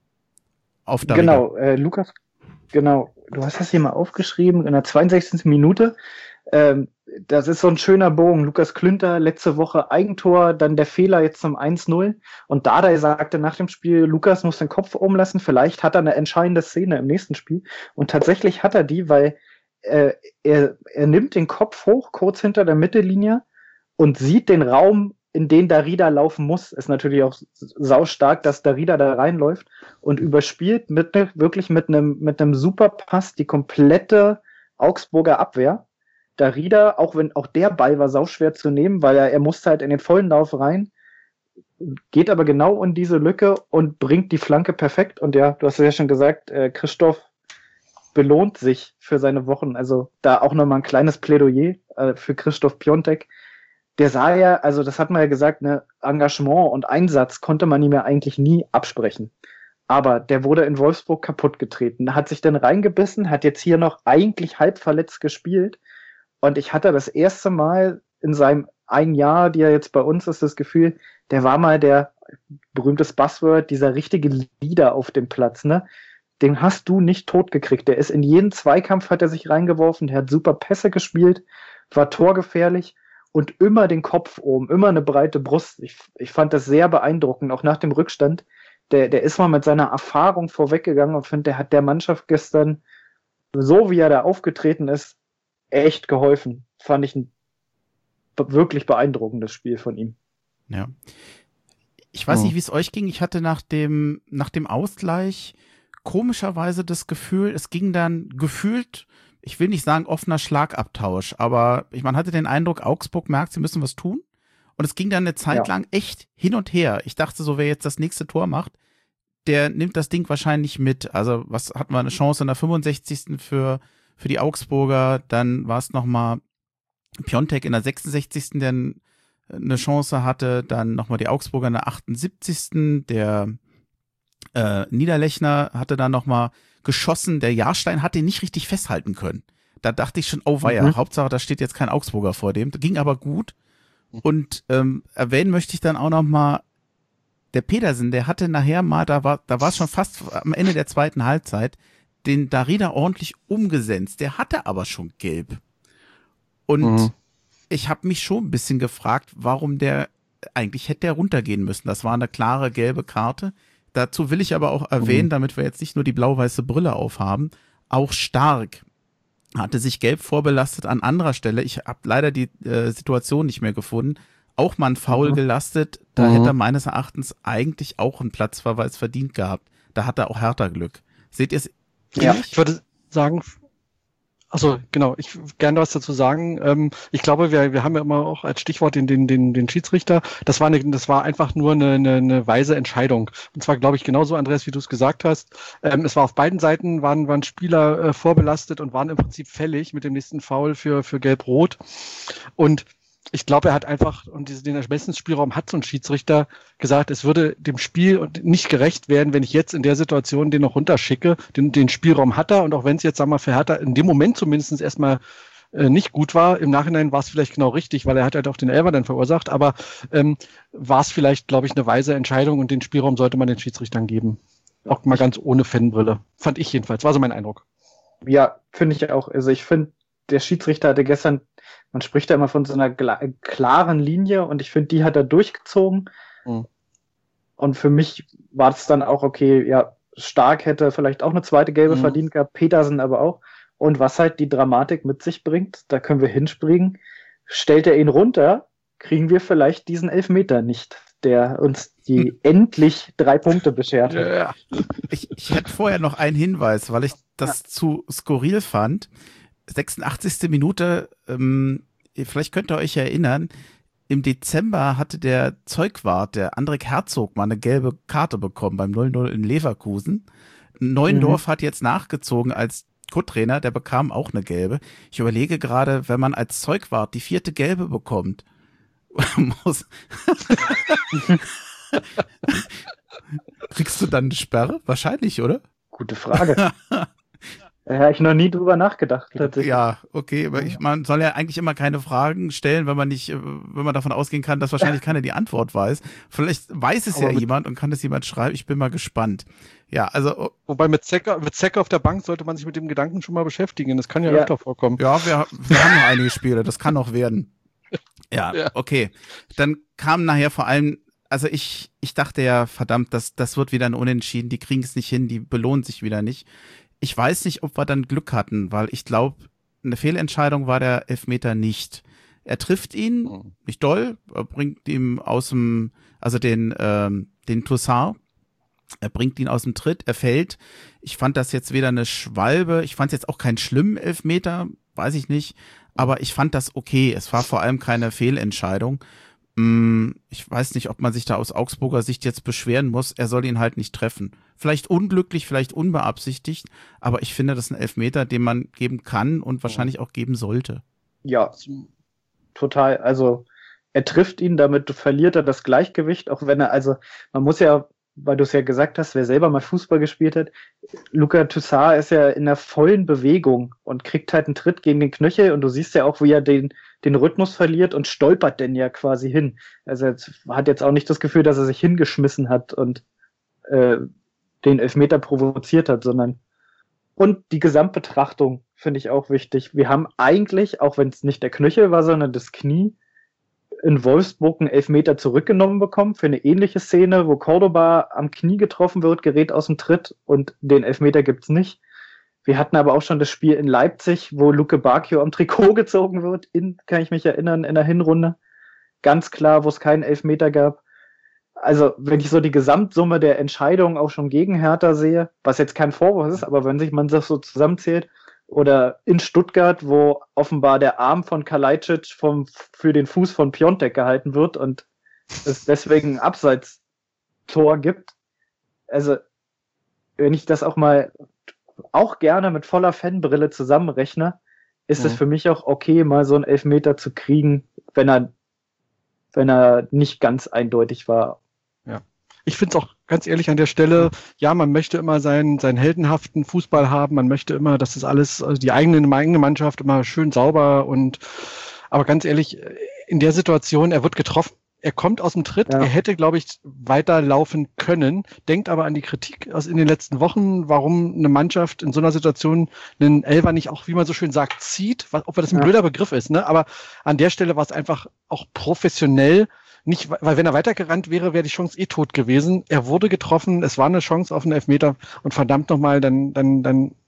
Auf Darida. Genau, äh, Lukas, genau, du hast das hier mal aufgeschrieben, in der zweiundsechzigsten Minute. Ähm, das ist so ein schöner Bogen. Lukas Klünter, letzte Woche Eigentor, dann der Fehler jetzt zum eins null. Und Dardai sagte nach dem Spiel, Lukas muss den Kopf oben lassen, vielleicht hat er eine entscheidende Szene im nächsten Spiel. Und tatsächlich hat er die, weil äh, er, er nimmt den Kopf hoch, kurz hinter der Mittellinie und sieht den Raum, in den Darida laufen muss. Ist natürlich auch saustark, dass Darida da reinläuft und überspielt mit ne, wirklich mit einem mit einem super Pass die komplette Augsburger Abwehr. Darida, auch wenn auch der Ball war sauschwer zu nehmen, weil er er musste halt in den vollen Lauf rein, geht aber genau in diese Lücke und bringt die Flanke perfekt. Und ja, du hast es ja schon gesagt, äh, Christoph belohnt sich für seine Wochen. Also da auch nochmal ein kleines Plädoyer äh, für Christoph Piontek. Der sah ja, also das hat man ja gesagt, ne, Engagement und Einsatz konnte man ihm ja eigentlich nie absprechen. Aber der wurde in Wolfsburg kaputt getreten, hat sich dann reingebissen, hat jetzt hier noch eigentlich halb verletzt gespielt. Und ich hatte das erste Mal in seinem ein Jahr, die er jetzt bei uns ist, das Gefühl, der war mal der berühmtes Buzzword, dieser richtige Leader auf dem Platz, ne? Den hast du nicht totgekriegt. Der ist in jeden Zweikampf, hat er sich reingeworfen, der hat super Pässe gespielt, war torgefährlich und immer den Kopf oben, immer eine breite Brust. Ich, ich fand das sehr beeindruckend, auch nach dem Rückstand. Der, der ist mal mit seiner Erfahrung vorweggegangen und finde, der hat der Mannschaft gestern, so wie er da aufgetreten ist, echt geholfen. Fand ich ein be- wirklich beeindruckendes Spiel von ihm. Ja. Ich weiß Oh. nicht, wie es euch ging. Ich hatte nach dem, nach dem Ausgleich komischerweise das Gefühl, es ging dann gefühlt, ich will nicht sagen offener Schlagabtausch, aber ich, man hatte den Eindruck, Augsburg merkt, sie müssen was tun. Und es ging dann eine Zeit Ja. lang echt hin und her. Ich dachte so, wer jetzt das nächste Tor macht, der nimmt das Ding wahrscheinlich mit. Also was hatten wir eine Chance in der fünfundsechzigsten für, für die Augsburger. Dann war es nochmal Piontek in der sechsundsechzigsten der eine Chance hatte. Dann nochmal die Augsburger in der achtundsiebzigsten Der äh, Niederlechner hatte dann nochmal geschossen. Der Jahrstein hat den nicht richtig festhalten können. Da dachte ich schon, oh weia, Mhm. Hauptsache da steht jetzt kein Augsburger vor dem. Ging aber gut. Und ähm, erwähnen möchte ich dann auch nochmal, der Pedersen, der hatte nachher mal, da war da war es schon fast am Ende der zweiten Halbzeit, den Darida ordentlich umgesetzt. Der hatte aber schon gelb. Und Mhm. ich habe mich schon ein bisschen gefragt, warum der, eigentlich hätte der runtergehen müssen. Das war eine klare gelbe Karte. Dazu will ich aber auch erwähnen, Mhm. damit wir jetzt nicht nur die blau-weiße Brille aufhaben, auch Stark hatte sich gelb vorbelastet an anderer Stelle. Ich habe leider die äh, Situation nicht mehr gefunden. Auch mal ein Foul mhm. gelastet. Da mhm. hätte er meines Erachtens eigentlich auch einen Platzverweis verdient gehabt. Da hat er auch Hertha Glück. Seht ihr es? Ja, ich würde sagen, also genau, ich gerne was dazu sagen. Ähm, ich glaube, wir wir haben ja immer auch als Stichwort den den den den Schiedsrichter. Das war eine, das war einfach nur eine eine, eine weise Entscheidung. Und zwar glaube ich genauso, Andreas, wie du es gesagt hast. Ähm, es war auf beiden Seiten waren waren Spieler äh, vorbelastet und waren im Prinzip fällig mit dem nächsten Foul für für Gelb-Rot. Und ich glaube, er hat einfach, und diesen, den Ermessensspielraum hat so ein Schiedsrichter gesagt, es würde dem Spiel nicht gerecht werden, wenn ich jetzt in der Situation den noch runterschicke. Den, den Spielraum hat er, und auch wenn es jetzt, sagen wir mal, für Hertha in dem Moment zumindest erstmal äh, nicht gut war, im Nachhinein war es vielleicht genau richtig, weil er hat halt auch den Elfer dann verursacht, aber ähm, war es vielleicht, glaube ich, eine weise Entscheidung, und den Spielraum sollte man den Schiedsrichtern geben. Auch mal ganz ohne Fanbrille. Fand ich jedenfalls. War so mein Eindruck. Ja, finde ich auch. Also ich finde, der Schiedsrichter hatte gestern, man spricht ja immer von so einer gla- klaren Linie, und ich finde, die hat er durchgezogen. Mhm. Und für mich war es dann auch okay, ja, Stark hätte vielleicht auch eine zweite gelbe mhm. verdient gehabt, Petersen aber auch. Und was halt die Dramatik mit sich bringt, da können wir hinspringen, stellt er ihn runter, kriegen wir vielleicht diesen Elfmeter nicht, der uns die hm. endlich drei Punkte beschert hat. Ja. Ich, ich hätte vorher noch einen Hinweis, weil ich das ja. zu skurril fand. sechsundachtzigste Minute, ähm, vielleicht könnt ihr euch erinnern, im Dezember hatte der Zeugwart, der Andrik Herzog, mal eine gelbe Karte bekommen beim null null in Leverkusen. Neuendorf mhm. hat jetzt nachgezogen als Co-Trainer, der bekam auch eine gelbe. Ich überlege gerade, wenn man als Zeugwart die vierte gelbe bekommt, muss kriegst du dann eine Sperre? Wahrscheinlich, oder? Gute Frage. Da habe ich noch nie drüber nachgedacht. Ja, okay, aber ich, man soll ja eigentlich immer keine Fragen stellen, wenn man nicht, wenn man davon ausgehen kann, dass wahrscheinlich keiner die Antwort weiß. Vielleicht weiß es aber ja jemand und kann es jemand schreiben. Ich bin mal gespannt. Ja, also. Wobei mit Zecker, mit Zecker auf der Bank sollte man sich mit dem Gedanken schon mal beschäftigen. Das kann ja, ja. öfter vorkommen. Ja, wir, wir haben noch einige Spiele. Das kann noch werden. Ja, ja, okay. Dann kam nachher vor allem, also ich, ich dachte ja, verdammt, das, das wird wieder ein Unentschieden. Die kriegen es nicht hin, die belohnen sich wieder nicht. Ich weiß nicht, ob wir dann Glück hatten, weil ich glaube, eine Fehlentscheidung war der Elfmeter nicht. Er trifft ihn, nicht doll, er bringt ihm aus dem, also den, ähm, den Toussaint, er bringt ihn aus dem Tritt, er fällt. Ich fand das jetzt weder eine Schwalbe, ich fand es jetzt auch keinen schlimmen Elfmeter, weiß ich nicht, aber ich fand das okay. Es war vor allem keine Fehlentscheidung. Ich weiß nicht, ob man sich da aus Augsburger Sicht jetzt beschweren muss. Er soll ihn halt nicht treffen. Vielleicht unglücklich, vielleicht unbeabsichtigt, aber ich finde, das ist ein Elfmeter, den man geben kann und wahrscheinlich auch geben sollte. Ja, total. Also er trifft ihn, damit verliert er das Gleichgewicht, auch wenn er, also man muss ja, weil du es ja gesagt hast, wer selber mal Fußball gespielt hat, Luca Toussaint ist ja in der vollen Bewegung und kriegt halt einen Tritt gegen den Knöchel, und du siehst ja auch, wie er den den Rhythmus verliert und stolpert denn ja quasi hin. Also er hat jetzt auch nicht das Gefühl, dass er sich hingeschmissen hat und äh, den Elfmeter provoziert hat, sondern und die Gesamtbetrachtung finde ich auch wichtig. Wir haben eigentlich, auch wenn es nicht der Knöchel war, sondern das Knie, in Wolfsburg einen Elfmeter zurückgenommen bekommen für eine ähnliche Szene, wo Cordoba am Knie getroffen wird, gerät aus dem Tritt, und den Elfmeter gibt's nicht. Wir hatten aber auch schon das Spiel in Leipzig, wo Luke Bacchio am Trikot gezogen wird, in, kann ich mich erinnern, in der Hinrunde. Ganz klar, wo es keinen Elfmeter gab. Also, wenn ich so die Gesamtsumme der Entscheidungen auch schon gegen Hertha sehe, was jetzt kein Vorwurf ist, aber wenn sich man das so zusammenzählt, oder in Stuttgart, wo offenbar der Arm von Kalajdzic vom, für den Fuß von Piontek gehalten wird und es deswegen ein Abseits-Tor gibt. Also, wenn ich das auch mal auch gerne mit voller Fanbrille zusammenrechne, ist es mhm. für mich auch okay, mal so einen Elfmeter zu kriegen, wenn er, wenn er nicht ganz eindeutig war. Ja. Ich finde es auch ganz ehrlich an der Stelle, ja, man möchte immer seinen, seinen heldenhaften Fußball haben, man möchte immer, dass das alles, also die eigene, die eigene Mannschaft immer schön sauber, und aber ganz ehrlich, in der Situation, er wird getroffen, er kommt aus dem Tritt, ja. Er hätte, glaube ich, weiterlaufen können, denkt aber an die Kritik aus in den letzten Wochen, warum eine Mannschaft in so einer Situation einen Elfer nicht auch, wie man so schön sagt, zieht, was, ob das ein ja. blöder Begriff ist, ne? Aber an der Stelle war es einfach auch professionell, nicht, weil wenn er weitergerannt wäre, wäre die Chance eh tot gewesen. Er wurde getroffen, es war eine Chance auf einen Elfmeter, und verdammt nochmal, dann, dann, dann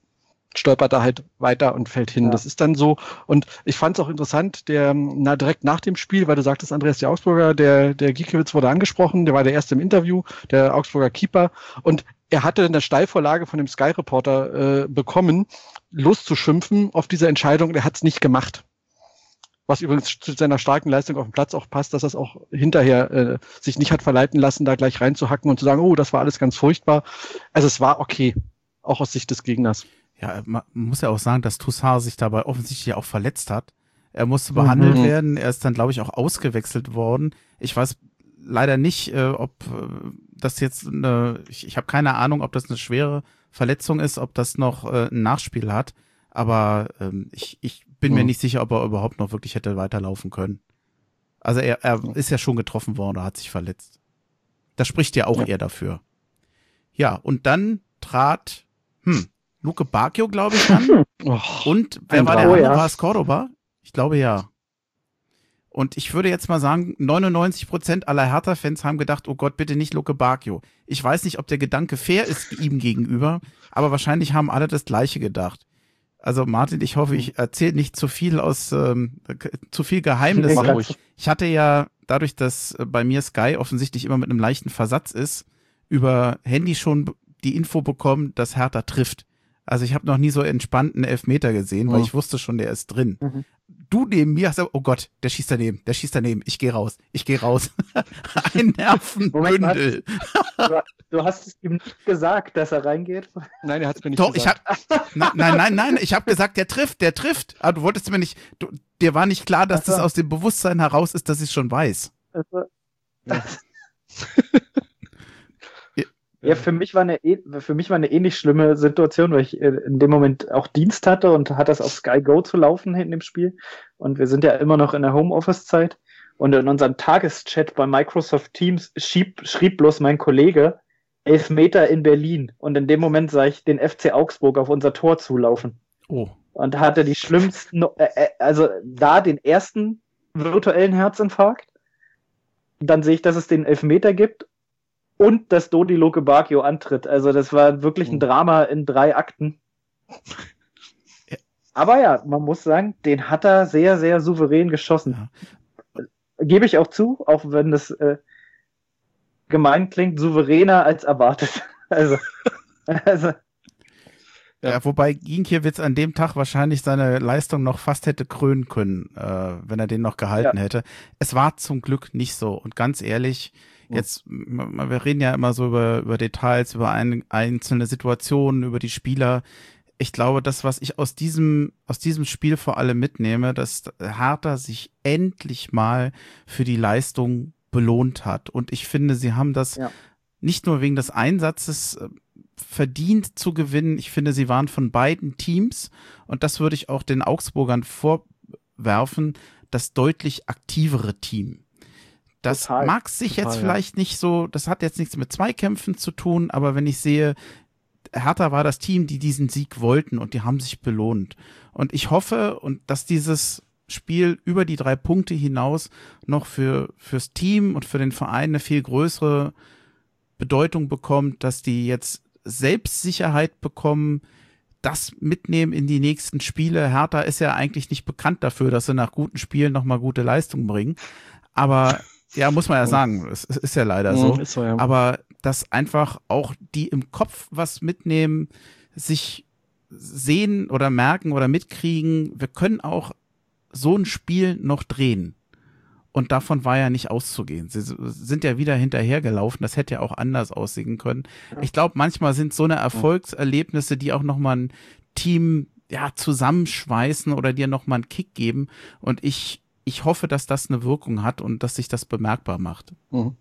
stolpert er halt weiter und fällt hin. Ja. Das ist dann so. Und ich fand es auch interessant, der, na, direkt nach dem Spiel, weil du sagtest, Andreas, der Augsburger, der, der Giekewitz wurde angesprochen, der war der erste im Interview, der Augsburger Keeper. Und er hatte eine Steilvorlage von dem Sky-Reporter äh, bekommen, loszuschimpfen auf diese Entscheidung. Und er hat es nicht gemacht. Was übrigens zu seiner starken Leistung auf dem Platz auch passt, dass er es auch hinterher äh, sich nicht hat verleiten lassen, da gleich reinzuhacken und zu sagen, oh, das war alles ganz furchtbar. Also es war okay, auch aus Sicht des Gegners. Ja, man muss ja auch sagen, dass Toussaint sich dabei offensichtlich auch verletzt hat. Er musste behandelt mhm. werden. Er ist dann, glaube ich, auch ausgewechselt worden. Ich weiß leider nicht, äh, ob äh, das jetzt eine, ich, ich habe keine Ahnung, ob das eine schwere Verletzung ist, ob das noch äh, ein Nachspiel hat. Aber ähm, ich, ich bin mhm. mir nicht sicher, ob er überhaupt noch wirklich hätte weiterlaufen können. Also er, er ist ja schon getroffen worden oder hat sich verletzt. Das spricht ja auch ja. eher dafür. Ja, und dann trat, hm, Luke Bacchio, glaube ich, an. Oh, und wer war der andere? Ja. War es Cordoba? Ich glaube ja. Und ich würde jetzt mal sagen, neunundneunzig Prozent aller Hertha-Fans haben gedacht, oh Gott, bitte nicht Luke Bacchio. Ich weiß nicht, ob der Gedanke fair ist ihm gegenüber, aber wahrscheinlich haben alle das Gleiche gedacht. Also Martin, ich hoffe, ich erzähle nicht zu viel aus, ähm, zu viel Geheimnisse. Ich hatte ja, dadurch, dass bei mir Sky offensichtlich immer mit einem leichten Versatz ist, über Handy schon die Info bekommen, dass Hertha trifft. Also ich habe noch nie so entspannten Elfmeter gesehen, weil oh. ich wusste schon, der ist drin. Mhm. Du neben mir hast gesagt, oh Gott, der schießt daneben, der schießt daneben, ich gehe raus, ich gehe raus. Ein Nervenbündel. Du, du hast es ihm nicht gesagt, dass er reingeht? Nein, er hat es mir nicht Doch, gesagt. Ich hab, nein, nein, nein, nein, ich habe gesagt, der trifft, der trifft. Aber du wolltest mir nicht, du, dir war nicht klar, dass also. das aus dem Bewusstsein heraus ist, dass ich es schon weiß. Also. Ja. Ja, für mich war eine für mich war eine ähnlich schlimme Situation, weil ich in dem Moment auch Dienst hatte und hat das auf Sky Go zu laufen in dem Spiel. Und wir sind ja immer noch in der Homeoffice-Zeit. Und in unserem Tageschat bei Microsoft Teams schrieb, schrieb bloß mein Kollege Elfmeter in Berlin. Und in dem Moment sah ich den F C Augsburg auf unser Tor zulaufen. Oh. Und hatte die schlimmsten, äh, also da den ersten virtuellen Herzinfarkt. Dann sehe ich, dass es den Elfmeter gibt. Und dass Dodi Luke Bacchio antritt. Also das war wirklich ein Drama in drei Akten. Ja. Aber ja, man muss sagen, den hat er sehr, sehr souverän geschossen. Ja. Gebe ich auch zu, auch wenn das äh, gemein klingt, souveräner als erwartet. Also, also ja, wobei Ginkiewicz an dem Tag wahrscheinlich seine Leistung noch fast hätte krönen können, äh, wenn er den noch gehalten ja. hätte. Es war zum Glück nicht so. Und ganz ehrlich, jetzt, wir reden ja immer so über, über Details, über ein, einzelne Situationen, über die Spieler. Ich glaube, das, was ich aus diesem, aus diesem Spiel vor allem mitnehme, dass Hertha sich endlich mal für die Leistung belohnt hat. Und ich finde, sie haben das ja. nicht nur wegen des Einsatzes verdient zu gewinnen. Ich finde, sie waren von beiden Teams, und das würde ich auch den Augsburgern vorwerfen, das deutlich aktivere Team. Das total, mag sich total, jetzt vielleicht ja. nicht so, das hat jetzt nichts mit Zweikämpfen zu tun, aber wenn ich sehe, Hertha war das Team, die diesen Sieg wollten, und die haben sich belohnt. Und ich hoffe, und dass dieses Spiel über die drei Punkte hinaus noch für fürs Team und für den Verein eine viel größere Bedeutung bekommt, dass die jetzt Selbstsicherheit bekommen, das mitnehmen in die nächsten Spiele. Hertha ist ja eigentlich nicht bekannt dafür, dass sie nach guten Spielen nochmal gute Leistung bringen. Aber ja, muss man ja sagen, es, es ist ja leider so. Ja, so ja. Aber dass einfach auch die im Kopf was mitnehmen, sich sehen oder merken oder mitkriegen, wir können auch so ein Spiel noch drehen. Und davon war ja nicht auszugehen. Sie sind ja wieder hinterhergelaufen, das hätte ja auch anders aussehen können. Ich glaube, manchmal sind so eine Erfolgserlebnisse, die auch nochmal ein Team ja zusammenschweißen oder dir nochmal einen Kick geben. Und ich Ich hoffe, dass das eine Wirkung hat und dass sich das bemerkbar macht. Mhm.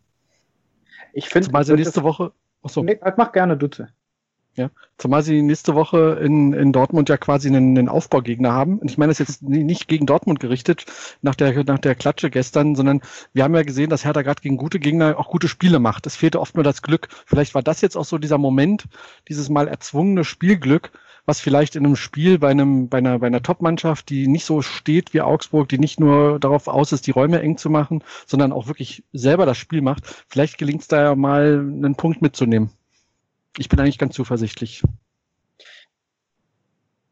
Ich finde, zumal sie nächste Woche. Achso. Nee, mach gerne, Dutze. Ja, zumal sie nächste Woche in, in Dortmund ja quasi einen, einen Aufbaugegner haben. Und ich meine das jetzt nicht gegen Dortmund gerichtet, nach der, nach der Klatsche gestern, sondern wir haben ja gesehen, dass Hertha gerade gegen gute Gegner auch gute Spiele macht. Es fehlte oft nur das Glück. Vielleicht war das jetzt auch so dieser Moment, dieses mal erzwungene Spielglück, was vielleicht in einem Spiel bei einem bei einer bei einer Top-Mannschaft, die nicht so steht wie Augsburg, die nicht nur darauf aus ist, die Räume eng zu machen, sondern auch wirklich selber das Spiel macht, vielleicht gelingt es da ja mal, einen Punkt mitzunehmen. Ich bin eigentlich ganz zuversichtlich.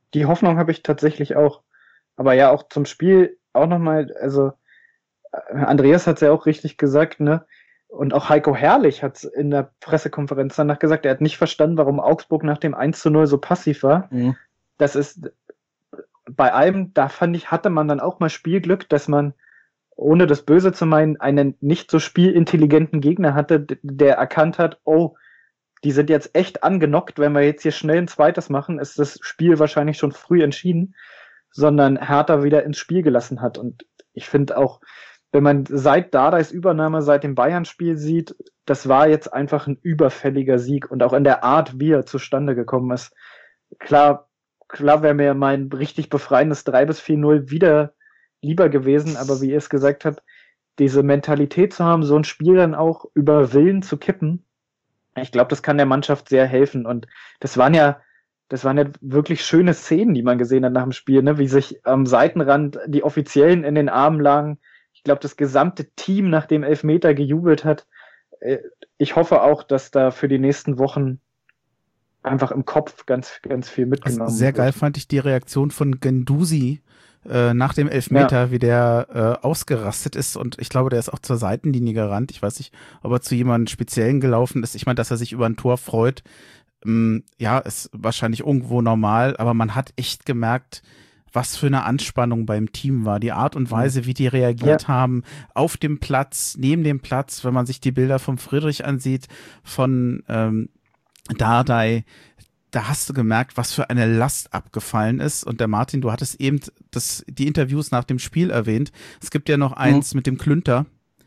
die Hoffnung habe ich tatsächlich auch. Aber ja, auch zum Spiel auch nochmal, also Andreas hat es ja auch richtig gesagt, ne? Und auch Heiko Herrlich hat es in der Pressekonferenz danach gesagt, er hat nicht verstanden, warum Augsburg nach dem eins zu null so passiv war. Mhm. Das ist bei allem, da fand ich, hatte man dann auch mal Spielglück, dass man, ohne das Böse zu meinen, einen nicht so spielintelligenten Gegner hatte, der erkannt hat, oh, die sind jetzt echt angenockt, wenn wir jetzt hier schnell ein zweites machen, ist das Spiel wahrscheinlich schon früh entschieden, sondern Hertha wieder ins Spiel gelassen hat. Und ich finde auch, wenn man seit Dardais Übernahme, seit dem Bayern-Spiel sieht, das war jetzt einfach ein überfälliger Sieg und auch in der Art, wie er zustande gekommen ist. Klar, klar wäre mir mein richtig befreiendes drei bis vier null wieder lieber gewesen, aber wie ihr es gesagt habt, diese Mentalität zu haben, so ein Spiel dann auch über Willen zu kippen, ich glaube, das kann der Mannschaft sehr helfen. Und das waren ja, das waren ja wirklich schöne Szenen, die man gesehen hat nach dem Spiel, ne? Wie sich am Seitenrand die Offiziellen in den Armen lagen. Ich glaube, das gesamte Team nach dem Elfmeter gejubelt hat. Ich hoffe auch, dass da für die nächsten Wochen einfach im Kopf ganz, ganz viel mitgenommen wird. Also sehr geil fand ich die Reaktion von Guendouzi äh, nach dem Elfmeter, ja. wie der äh, ausgerastet ist. Und ich glaube, der ist auch zur Seitenlinie gerannt. Ich weiß nicht, ob er zu jemandem Speziellen gelaufen ist. Ich meine, dass er sich über ein Tor freut, ähm, ja, ist wahrscheinlich irgendwo normal. Aber man hat echt gemerkt, was für eine Anspannung beim Team war. Die Art und Weise, wie die reagiert ja. haben, auf dem Platz, neben dem Platz, wenn man sich die Bilder von Friedrich ansieht, von ähm, Dardai, da hast du gemerkt, was für eine Last abgefallen ist. Und der Martin, du hattest eben das, die Interviews nach dem Spiel erwähnt. Es gibt ja noch eins mhm. mit dem Klünter.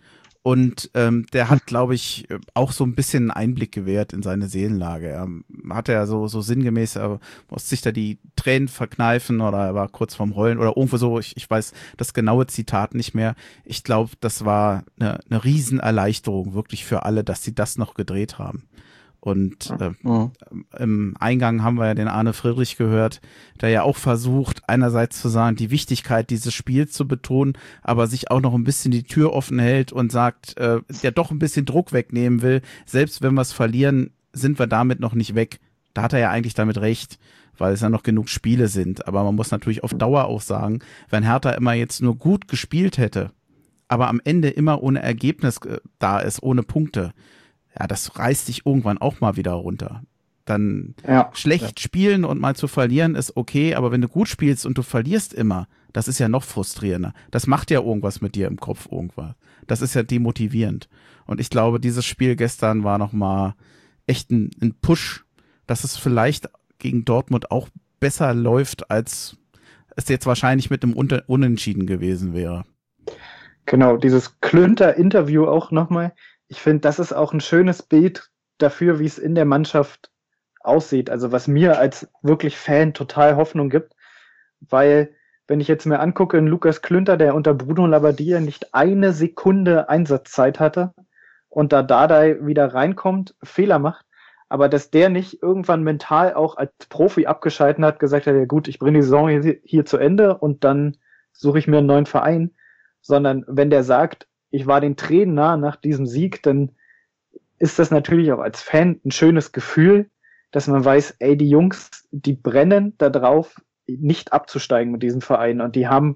Und ähm, der hat, glaube ich, auch so ein bisschen einen Einblick gewährt in seine Seelenlage. Er hat ja so, so sinngemäß, er musste sich da die Tränen verkneifen oder er war kurz vorm Heulen oder irgendwo so. Ich, ich weiß das genaue Zitat nicht mehr. Ich glaube, das war eine, eine Riesenerleichterung wirklich für alle, dass sie das noch gedreht haben. Und äh, mhm. im Eingang haben wir ja den Arne Friedrich gehört, der ja auch versucht, einerseits zu sagen, die Wichtigkeit dieses Spiels zu betonen, aber sich auch noch ein bisschen die Tür offen hält und sagt, äh, der doch ein bisschen Druck wegnehmen will. Selbst wenn wir es verlieren, sind wir damit noch nicht weg. Da hat er ja eigentlich damit recht, weil es ja noch genug Spiele sind. Aber man muss natürlich auf Dauer auch sagen, wenn Hertha immer jetzt nur gut gespielt hätte, aber am Ende immer ohne Ergebnis äh, da ist, ohne Punkte, ja, das reißt dich irgendwann auch mal wieder runter. Dann ja, schlecht ja. spielen und mal zu verlieren ist okay, aber wenn du gut spielst und du verlierst immer, das ist ja noch frustrierender. Das macht ja irgendwas mit dir im Kopf irgendwas. Das ist ja demotivierend. Und ich glaube, dieses Spiel gestern war nochmal echt ein, ein Push, dass es vielleicht gegen Dortmund auch besser läuft, als es jetzt wahrscheinlich mit einem Unter- Unentschieden gewesen wäre. Genau, dieses Klünter-Interview auch nochmal. Ich finde, das ist auch ein schönes Bild dafür, wie es in der Mannschaft aussieht. Also was mir als wirklich Fan total Hoffnung gibt, weil wenn ich jetzt mir angucke, in Lukas Klünter, der unter Bruno Labbadia nicht eine Sekunde Einsatzzeit hatte und da Dardai wieder reinkommt, Fehler macht, aber dass der nicht irgendwann mental auch als Profi abgeschalten hat, gesagt hat, ja gut, ich bringe die Saison hier, hier zu Ende und dann suche ich mir einen neuen Verein, sondern wenn der sagt, ich war den Tränen nah nach diesem Sieg, dann ist das natürlich auch als Fan ein schönes Gefühl, dass man weiß, ey, die Jungs, die brennen da drauf, nicht abzusteigen mit diesem Verein. Und die haben,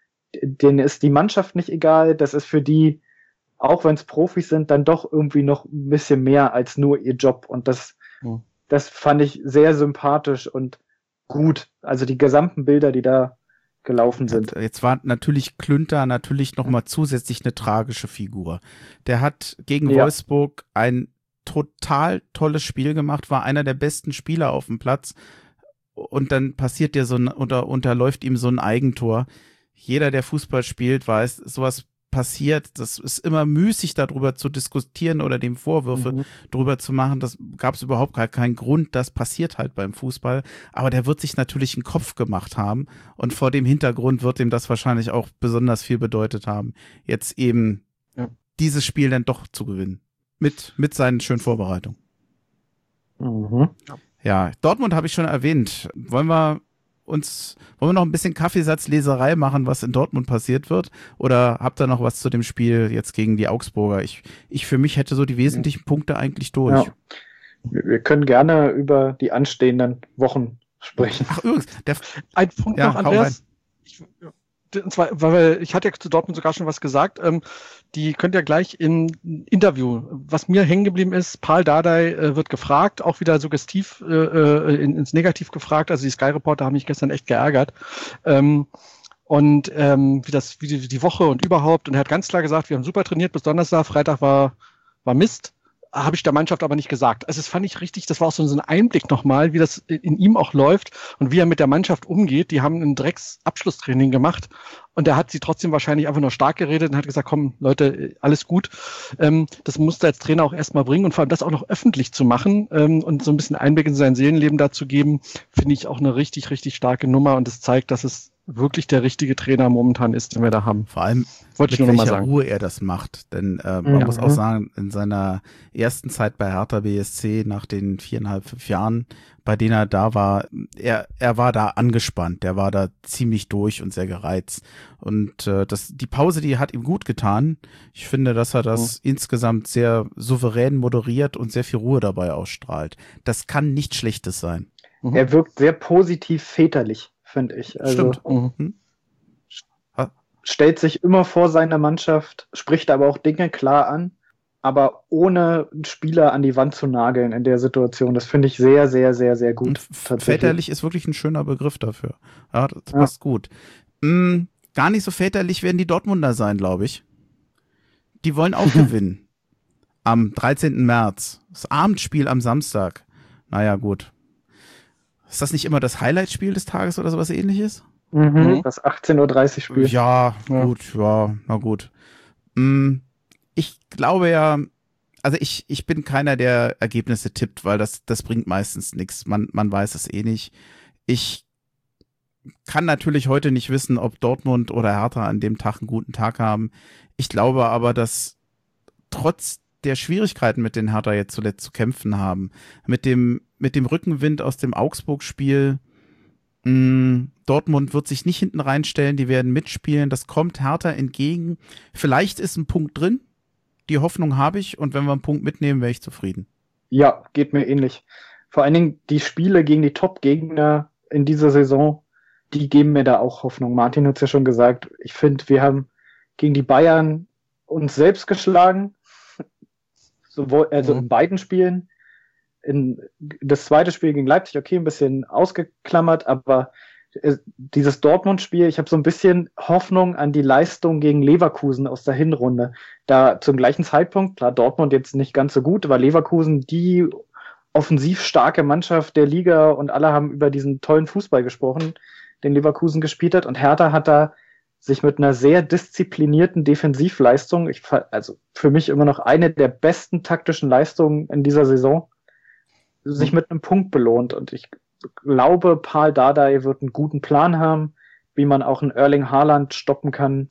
denen ist die Mannschaft nicht egal. Das ist für die, auch wenn es Profis sind, dann doch irgendwie noch ein bisschen mehr als nur ihr Job. Und das, mhm. das fand ich sehr sympathisch und gut. Also die gesamten Bilder, die da gelaufen sind. Jetzt war natürlich Klünter natürlich nochmal zusätzlich eine tragische Figur. Der hat gegen ja. Wolfsburg ein total tolles Spiel gemacht, war einer der besten Spieler auf dem Platz und dann passiert dir so ein, unter, unterläuft ihm so ein Eigentor. Jeder, der Fußball spielt, weiß, sowas passiert, das ist immer müßig, darüber zu diskutieren oder dem Vorwürfe mhm. drüber zu machen. Das gab es überhaupt gar keinen Grund. Das passiert halt beim Fußball. Aber der wird sich natürlich einen Kopf gemacht haben. Und vor dem Hintergrund wird ihm das wahrscheinlich auch besonders viel bedeutet haben, jetzt eben ja. dieses Spiel dann doch zu gewinnen. Mit, mit seinen schönen Vorbereitungen. Mhm. Ja, Dortmund habe ich schon erwähnt. Wollen wir uns, wollen wir noch ein bisschen Kaffeesatzleserei machen, was in Dortmund passiert wird? Oder habt ihr noch was zu dem Spiel jetzt gegen die Augsburger? Ich, ich für mich hätte so die wesentlichen Punkte eigentlich durch. Ja. Wir können gerne über die anstehenden Wochen sprechen. Ach übrigens, der, Ein Punkt Ja, noch, hau Andreas. Ich, und zwar, weil ich hatte ja zu Dortmund sogar schon was gesagt. Ähm, die könnt ihr gleich im Interview, was mir hängen geblieben ist, Paul Dardai äh, wird gefragt, auch wieder suggestiv äh, äh, in, ins Negativ gefragt. Also die Sky Reporter haben mich gestern echt geärgert. Ähm, und ähm, wie das, wie die, die Woche und überhaupt. Und er hat ganz klar gesagt, wir haben super trainiert bis Donnerstag, Freitag war, war Mist. Habe ich der Mannschaft aber nicht gesagt. Also das fand ich richtig, das war auch so ein Einblick nochmal, wie das in ihm auch läuft und wie er mit der Mannschaft umgeht. Die haben ein Drecks-Abschlusstraining gemacht und er hat sie trotzdem wahrscheinlich einfach nur stark geredet und hat gesagt, komm Leute, alles gut. Ähm, das musste er als Trainer auch erstmal bringen und vor allem das auch noch öffentlich zu machen ähm, und so ein bisschen Einblick in sein Seelenleben dazu geben, finde ich auch eine richtig, richtig starke Nummer und es zeigt, dass es wirklich der richtige Trainer momentan ist, den wir da haben. vor allem Wollte ich mit nur noch mal welcher sagen. Ruhe er das macht. Denn äh, man Ja. muss auch sagen, in seiner ersten Zeit bei Hertha B S C, nach den viereinhalb, fünf Jahren, bei denen er da war, er, er war da angespannt, der war da ziemlich durch und sehr gereizt. Und äh, das, die Pause, die hat ihm gut getan. Ich finde, dass er das mhm. insgesamt sehr souverän moderiert und sehr viel Ruhe dabei ausstrahlt. Das kann nichts Schlechtes sein. Mhm. Er wirkt sehr positiv väterlich, finde ich. Also Stimmt. Mhm. stellt sich immer vor seiner Mannschaft, spricht aber auch Dinge klar an, aber ohne einen Spieler an die Wand zu nageln in der Situation. Das finde ich sehr, sehr, sehr, sehr gut. Und väterlich ist wirklich ein schöner Begriff dafür. Ja, das Ja. passt gut. Hm, gar nicht so väterlich werden die Dortmunder sein, glaube ich. Die wollen auch gewinnen. Am dreizehnten März. Das Abendspiel am Samstag. Naja, gut. Ist das nicht immer das Highlight-Spiel des Tages oder sowas ähnliches? Mhm, Mhm. das achtzehn Uhr dreißig Spiel. Ja, Ja. gut, ja, na gut. Hm, ich glaube ja, also ich, ich bin keiner, der Ergebnisse tippt, weil das, das bringt meistens nichts. Man, man weiß es eh nicht. Ich kann natürlich heute nicht wissen, ob Dortmund oder Hertha an dem Tag einen guten Tag haben. Ich glaube aber, dass trotz der Schwierigkeiten, mit denen Hertha jetzt zuletzt zu kämpfen haben, mit dem, mit dem Rückenwind aus dem Augsburg-Spiel, mh, Dortmund wird sich nicht hinten reinstellen, die werden mitspielen, das kommt Hertha entgegen. Vielleicht ist ein Punkt drin, die Hoffnung habe ich und wenn wir einen Punkt mitnehmen, wäre ich zufrieden. Ja, geht mir ähnlich. Vor allen Dingen die Spiele gegen die Top-Gegner in dieser Saison, die geben mir da auch Hoffnung. Martin hat es ja schon gesagt, ich finde, wir haben gegen die Bayern uns selbst geschlagen, sowohl, also Mhm. in beiden Spielen. In, das zweite Spiel gegen Leipzig, okay, ein bisschen ausgeklammert, aber äh, dieses Dortmund-Spiel, ich habe so ein bisschen Hoffnung an die Leistung gegen Leverkusen aus der Hinrunde. Da zum gleichen Zeitpunkt, klar, Dortmund jetzt nicht ganz so gut, aber Leverkusen die offensiv starke Mannschaft der Liga und alle haben über diesen tollen Fußball gesprochen, den Leverkusen gespielt hat. Und Hertha hat da sich mit einer sehr disziplinierten Defensivleistung, ich, also für mich immer noch eine der besten taktischen Leistungen in dieser Saison, sich mit einem Punkt belohnt. Und ich glaube, Paul Dardai wird einen guten Plan haben, wie man auch einen Erling Haaland stoppen kann.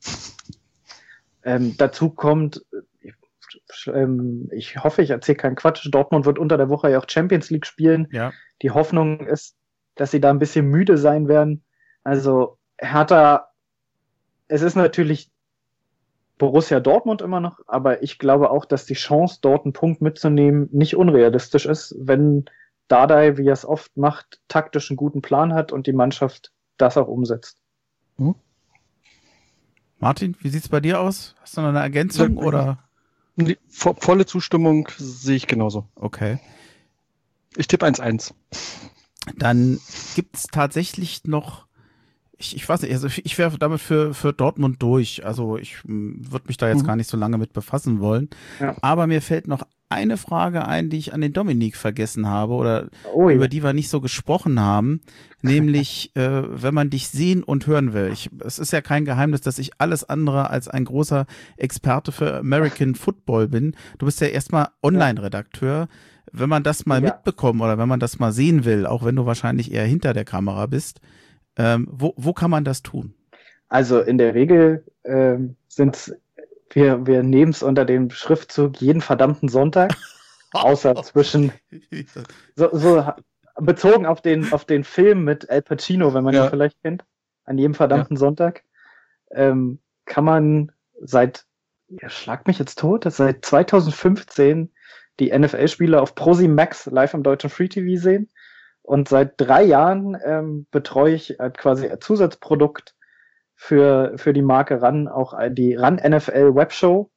Ähm, dazu kommt, ich, ähm, ich hoffe, ich erzähle keinen Quatsch, Dortmund wird unter der Woche ja auch Champions League spielen. Ja. Die Hoffnung ist, dass sie da ein bisschen müde sein werden. Also Hertha, es ist natürlich Borussia Dortmund immer noch, aber ich glaube auch, dass die Chance, dort einen Punkt mitzunehmen, nicht unrealistisch ist, wenn Dardai, wie er es oft macht, taktisch einen guten Plan hat und die Mannschaft das auch umsetzt. Hm? Martin, wie sieht's bei dir aus? Hast du noch eine Ergänzung Ja, oder? Nee, vo- volle Zustimmung sehe ich genauso. Okay. Ich tippe eins eins. Dann gibt's tatsächlich noch, ich, ich weiß nicht, also ich wäre damit für, für Dortmund durch. Also ich würde mich da jetzt Mhm. gar nicht so lange mit befassen wollen. Ja. Aber mir fällt noch eine Frage ein, die ich an den Dominik vergessen habe oder Oh, über ja. die wir nicht so gesprochen haben, nämlich äh, wenn man dich sehen und hören will. Ich, es ist ja kein Geheimnis, dass ich alles andere als ein großer Experte für American Football bin. Du bist ja erstmal Online-Redakteur. Wenn man das mal Ja. mitbekommen oder wenn man das mal sehen will, auch wenn du wahrscheinlich eher hinter der Kamera bist, ähm, wo, wo kann man das tun? Also in der Regel ähm, sind wir, wir nehmen es unter dem Schriftzug jeden verdammten Sonntag, außer zwischen, so, so bezogen auf den, auf den Film mit Al Pacino, wenn man Ja. ihn vielleicht kennt, an jedem verdammten Sonntag, ähm, kann man seit, ja, schlag mich jetzt tot, seit zwanzig fünfzehn die N F L-Spiele auf ProSieben Max live im deutschen Free T V sehen. Und seit drei Jahren ähm, betreue ich äh, quasi ein Zusatzprodukt für, für die Marke RAN, auch die RAN N F L Webshow,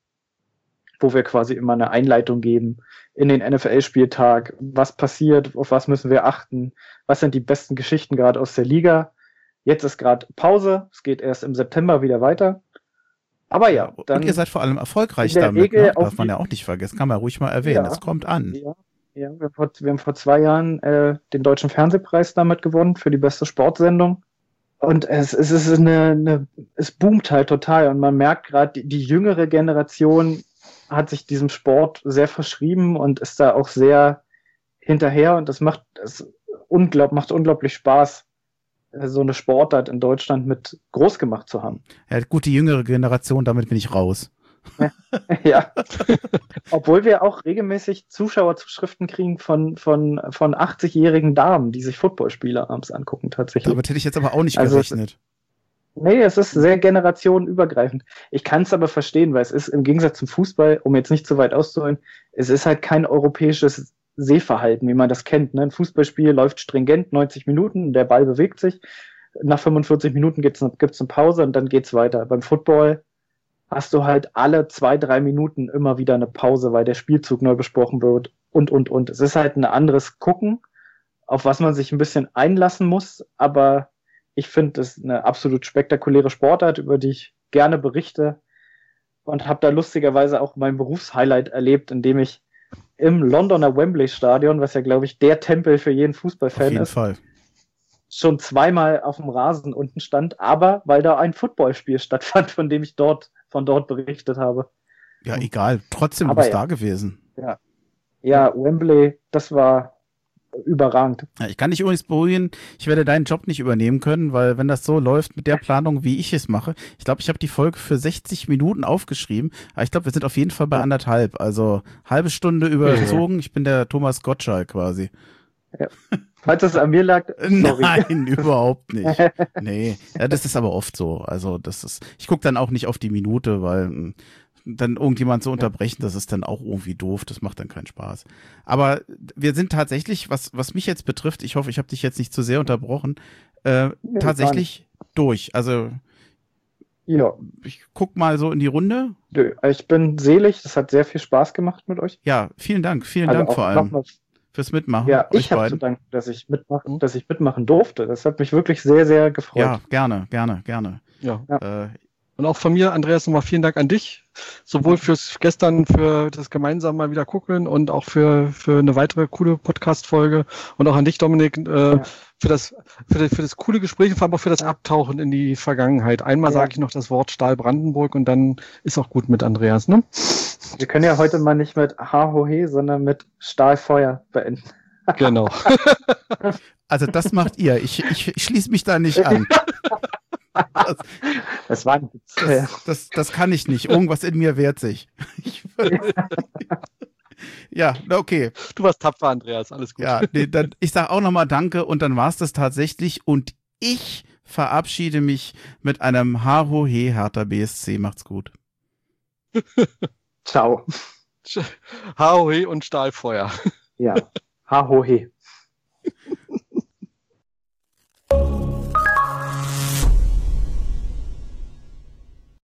wo wir quasi immer eine Einleitung geben in den N F L-Spieltag. Was passiert, auf was müssen wir achten, was sind die besten Geschichten gerade aus der Liga. Jetzt ist gerade Pause, es geht erst im September wieder weiter. Aber ja, dann. Und ihr seid vor allem erfolgreich in der damit, Regel ne? Darf auf man die- ja auch nicht vergessen, kann man ruhig mal erwähnen, Ja. es kommt an. Ja, ja wir, haben vor, wir haben vor zwei Jahren äh, den Deutschen Fernsehpreis damit gewonnen für die beste Sportsendung. Und es, es ist eine, eine, es boomt halt total. Und man merkt gerade, die, die jüngere Generation hat sich diesem Sport sehr verschrieben und ist da auch sehr hinterher. Und das macht, das unglaub, macht unglaublich Spaß, äh, so eine Sportart in Deutschland mit groß gemacht zu haben. Ja, gut, die jüngere Generation, damit bin ich raus. Ja. Obwohl wir auch regelmäßig Zuschauerzuschriften kriegen von, von, von achtzig-jährigen Damen, die sich Footballspiele abends angucken, tatsächlich. Damit hätte ich jetzt aber auch nicht Also es- gerechnet. Nee, es ist sehr generationenübergreifend. Ich kann es aber verstehen, weil es ist im Gegensatz zum Fußball, um jetzt nicht zu weit auszuholen, es ist halt kein europäisches Sehverhalten, wie man das kennt. Ne? Ein Fußballspiel läuft stringent neunzig Minuten, der Ball bewegt sich. Nach fünfundvierzig Minuten gibt's eine, gibt's eine Pause und dann geht's weiter. Beim Football hast du halt alle zwei, drei Minuten immer wieder eine Pause, weil der Spielzug neu besprochen wird und, und, und. Es ist halt ein anderes Gucken, auf was man sich ein bisschen einlassen muss, aber ich finde, das ist eine absolut spektakuläre Sportart, über die ich gerne berichte und habe da lustigerweise auch mein Berufshighlight erlebt, indem ich im Londoner Wembley Stadion, was ja, glaube ich, der Tempel für jeden Auf Fußballfan jeden ist, Fall. schon zweimal auf dem Rasen unten stand, aber weil da ein Footballspiel stattfand, von dem ich dort, von dort berichtet habe. Ja, egal. Trotzdem, du Aber bist ja. da gewesen. Ja, Wembley, das war überragend. Ja, ich kann dich übrigens beruhigen, ich werde deinen Job nicht übernehmen können, weil wenn das so läuft mit der Planung, wie ich es mache, ich glaube, ich habe die Folge für sechzig Minuten aufgeschrieben, aber ich glaube, wir sind auf jeden Fall bei anderthalb, also halbe Stunde überzogen, ich bin der Thomas Gottschalk quasi. Falls es an mir lag, sorry. Nein, überhaupt nicht. Nee, ja, das ist aber oft so, also das ist, ich gucke dann auch nicht auf die Minute, weil mh, dann irgendjemand zu unterbrechen, das ist dann auch irgendwie doof, das macht dann keinen Spaß. Aber wir sind tatsächlich, was, was mich jetzt betrifft, ich hoffe, ich habe dich jetzt nicht zu sehr unterbrochen, äh, Nee, tatsächlich durch. Also Ja, ich guck mal so in die Runde. nö, ich bin selig, das hat sehr viel Spaß gemacht mit euch. Ja, vielen Dank, vielen Also Dank auch vor allem nochmal- fürs Mitmachen. Ja, euch ich habe zu beiden. danken, dass ich mitmachen, dass ich mitmachen durfte. Das hat mich wirklich sehr, sehr gefreut. Ja, gerne, gerne, gerne. Ja. Äh, Und auch von mir, Andreas, nochmal vielen Dank an dich. Sowohl fürs gestern, für das gemeinsam mal wieder gucken und auch für, für eine weitere coole Podcast-Folge. Und auch an dich, Dominik, äh, Ja. für das, für das, für das coole Gespräch und vor allem auch für das Abtauchen in die Vergangenheit. Einmal Ja. sage ich noch das Wort Stahl Brandenburg und dann ist auch gut mit Andreas, ne? Wir können ja heute mal nicht mit Ha-Ho-He, sondern mit Stahlfeuer beenden. Genau. also das macht ihr. Ich, ich, ich schließe mich da nicht an. Das, Das war ein Witz. Ja. das, das, das kann ich nicht. Irgendwas in mir wehrt sich. Ich, ja, okay. Du warst tapfer, Andreas. Alles gut. Ja, nee, dann, ich sage auch nochmal Danke und dann war's das tatsächlich. Und ich verabschiede mich mit einem Ha-Ho-He Hertha B S C. Macht's gut. Ciao. Haui und Stahlfeuer. Ja. Ha-Ho-He.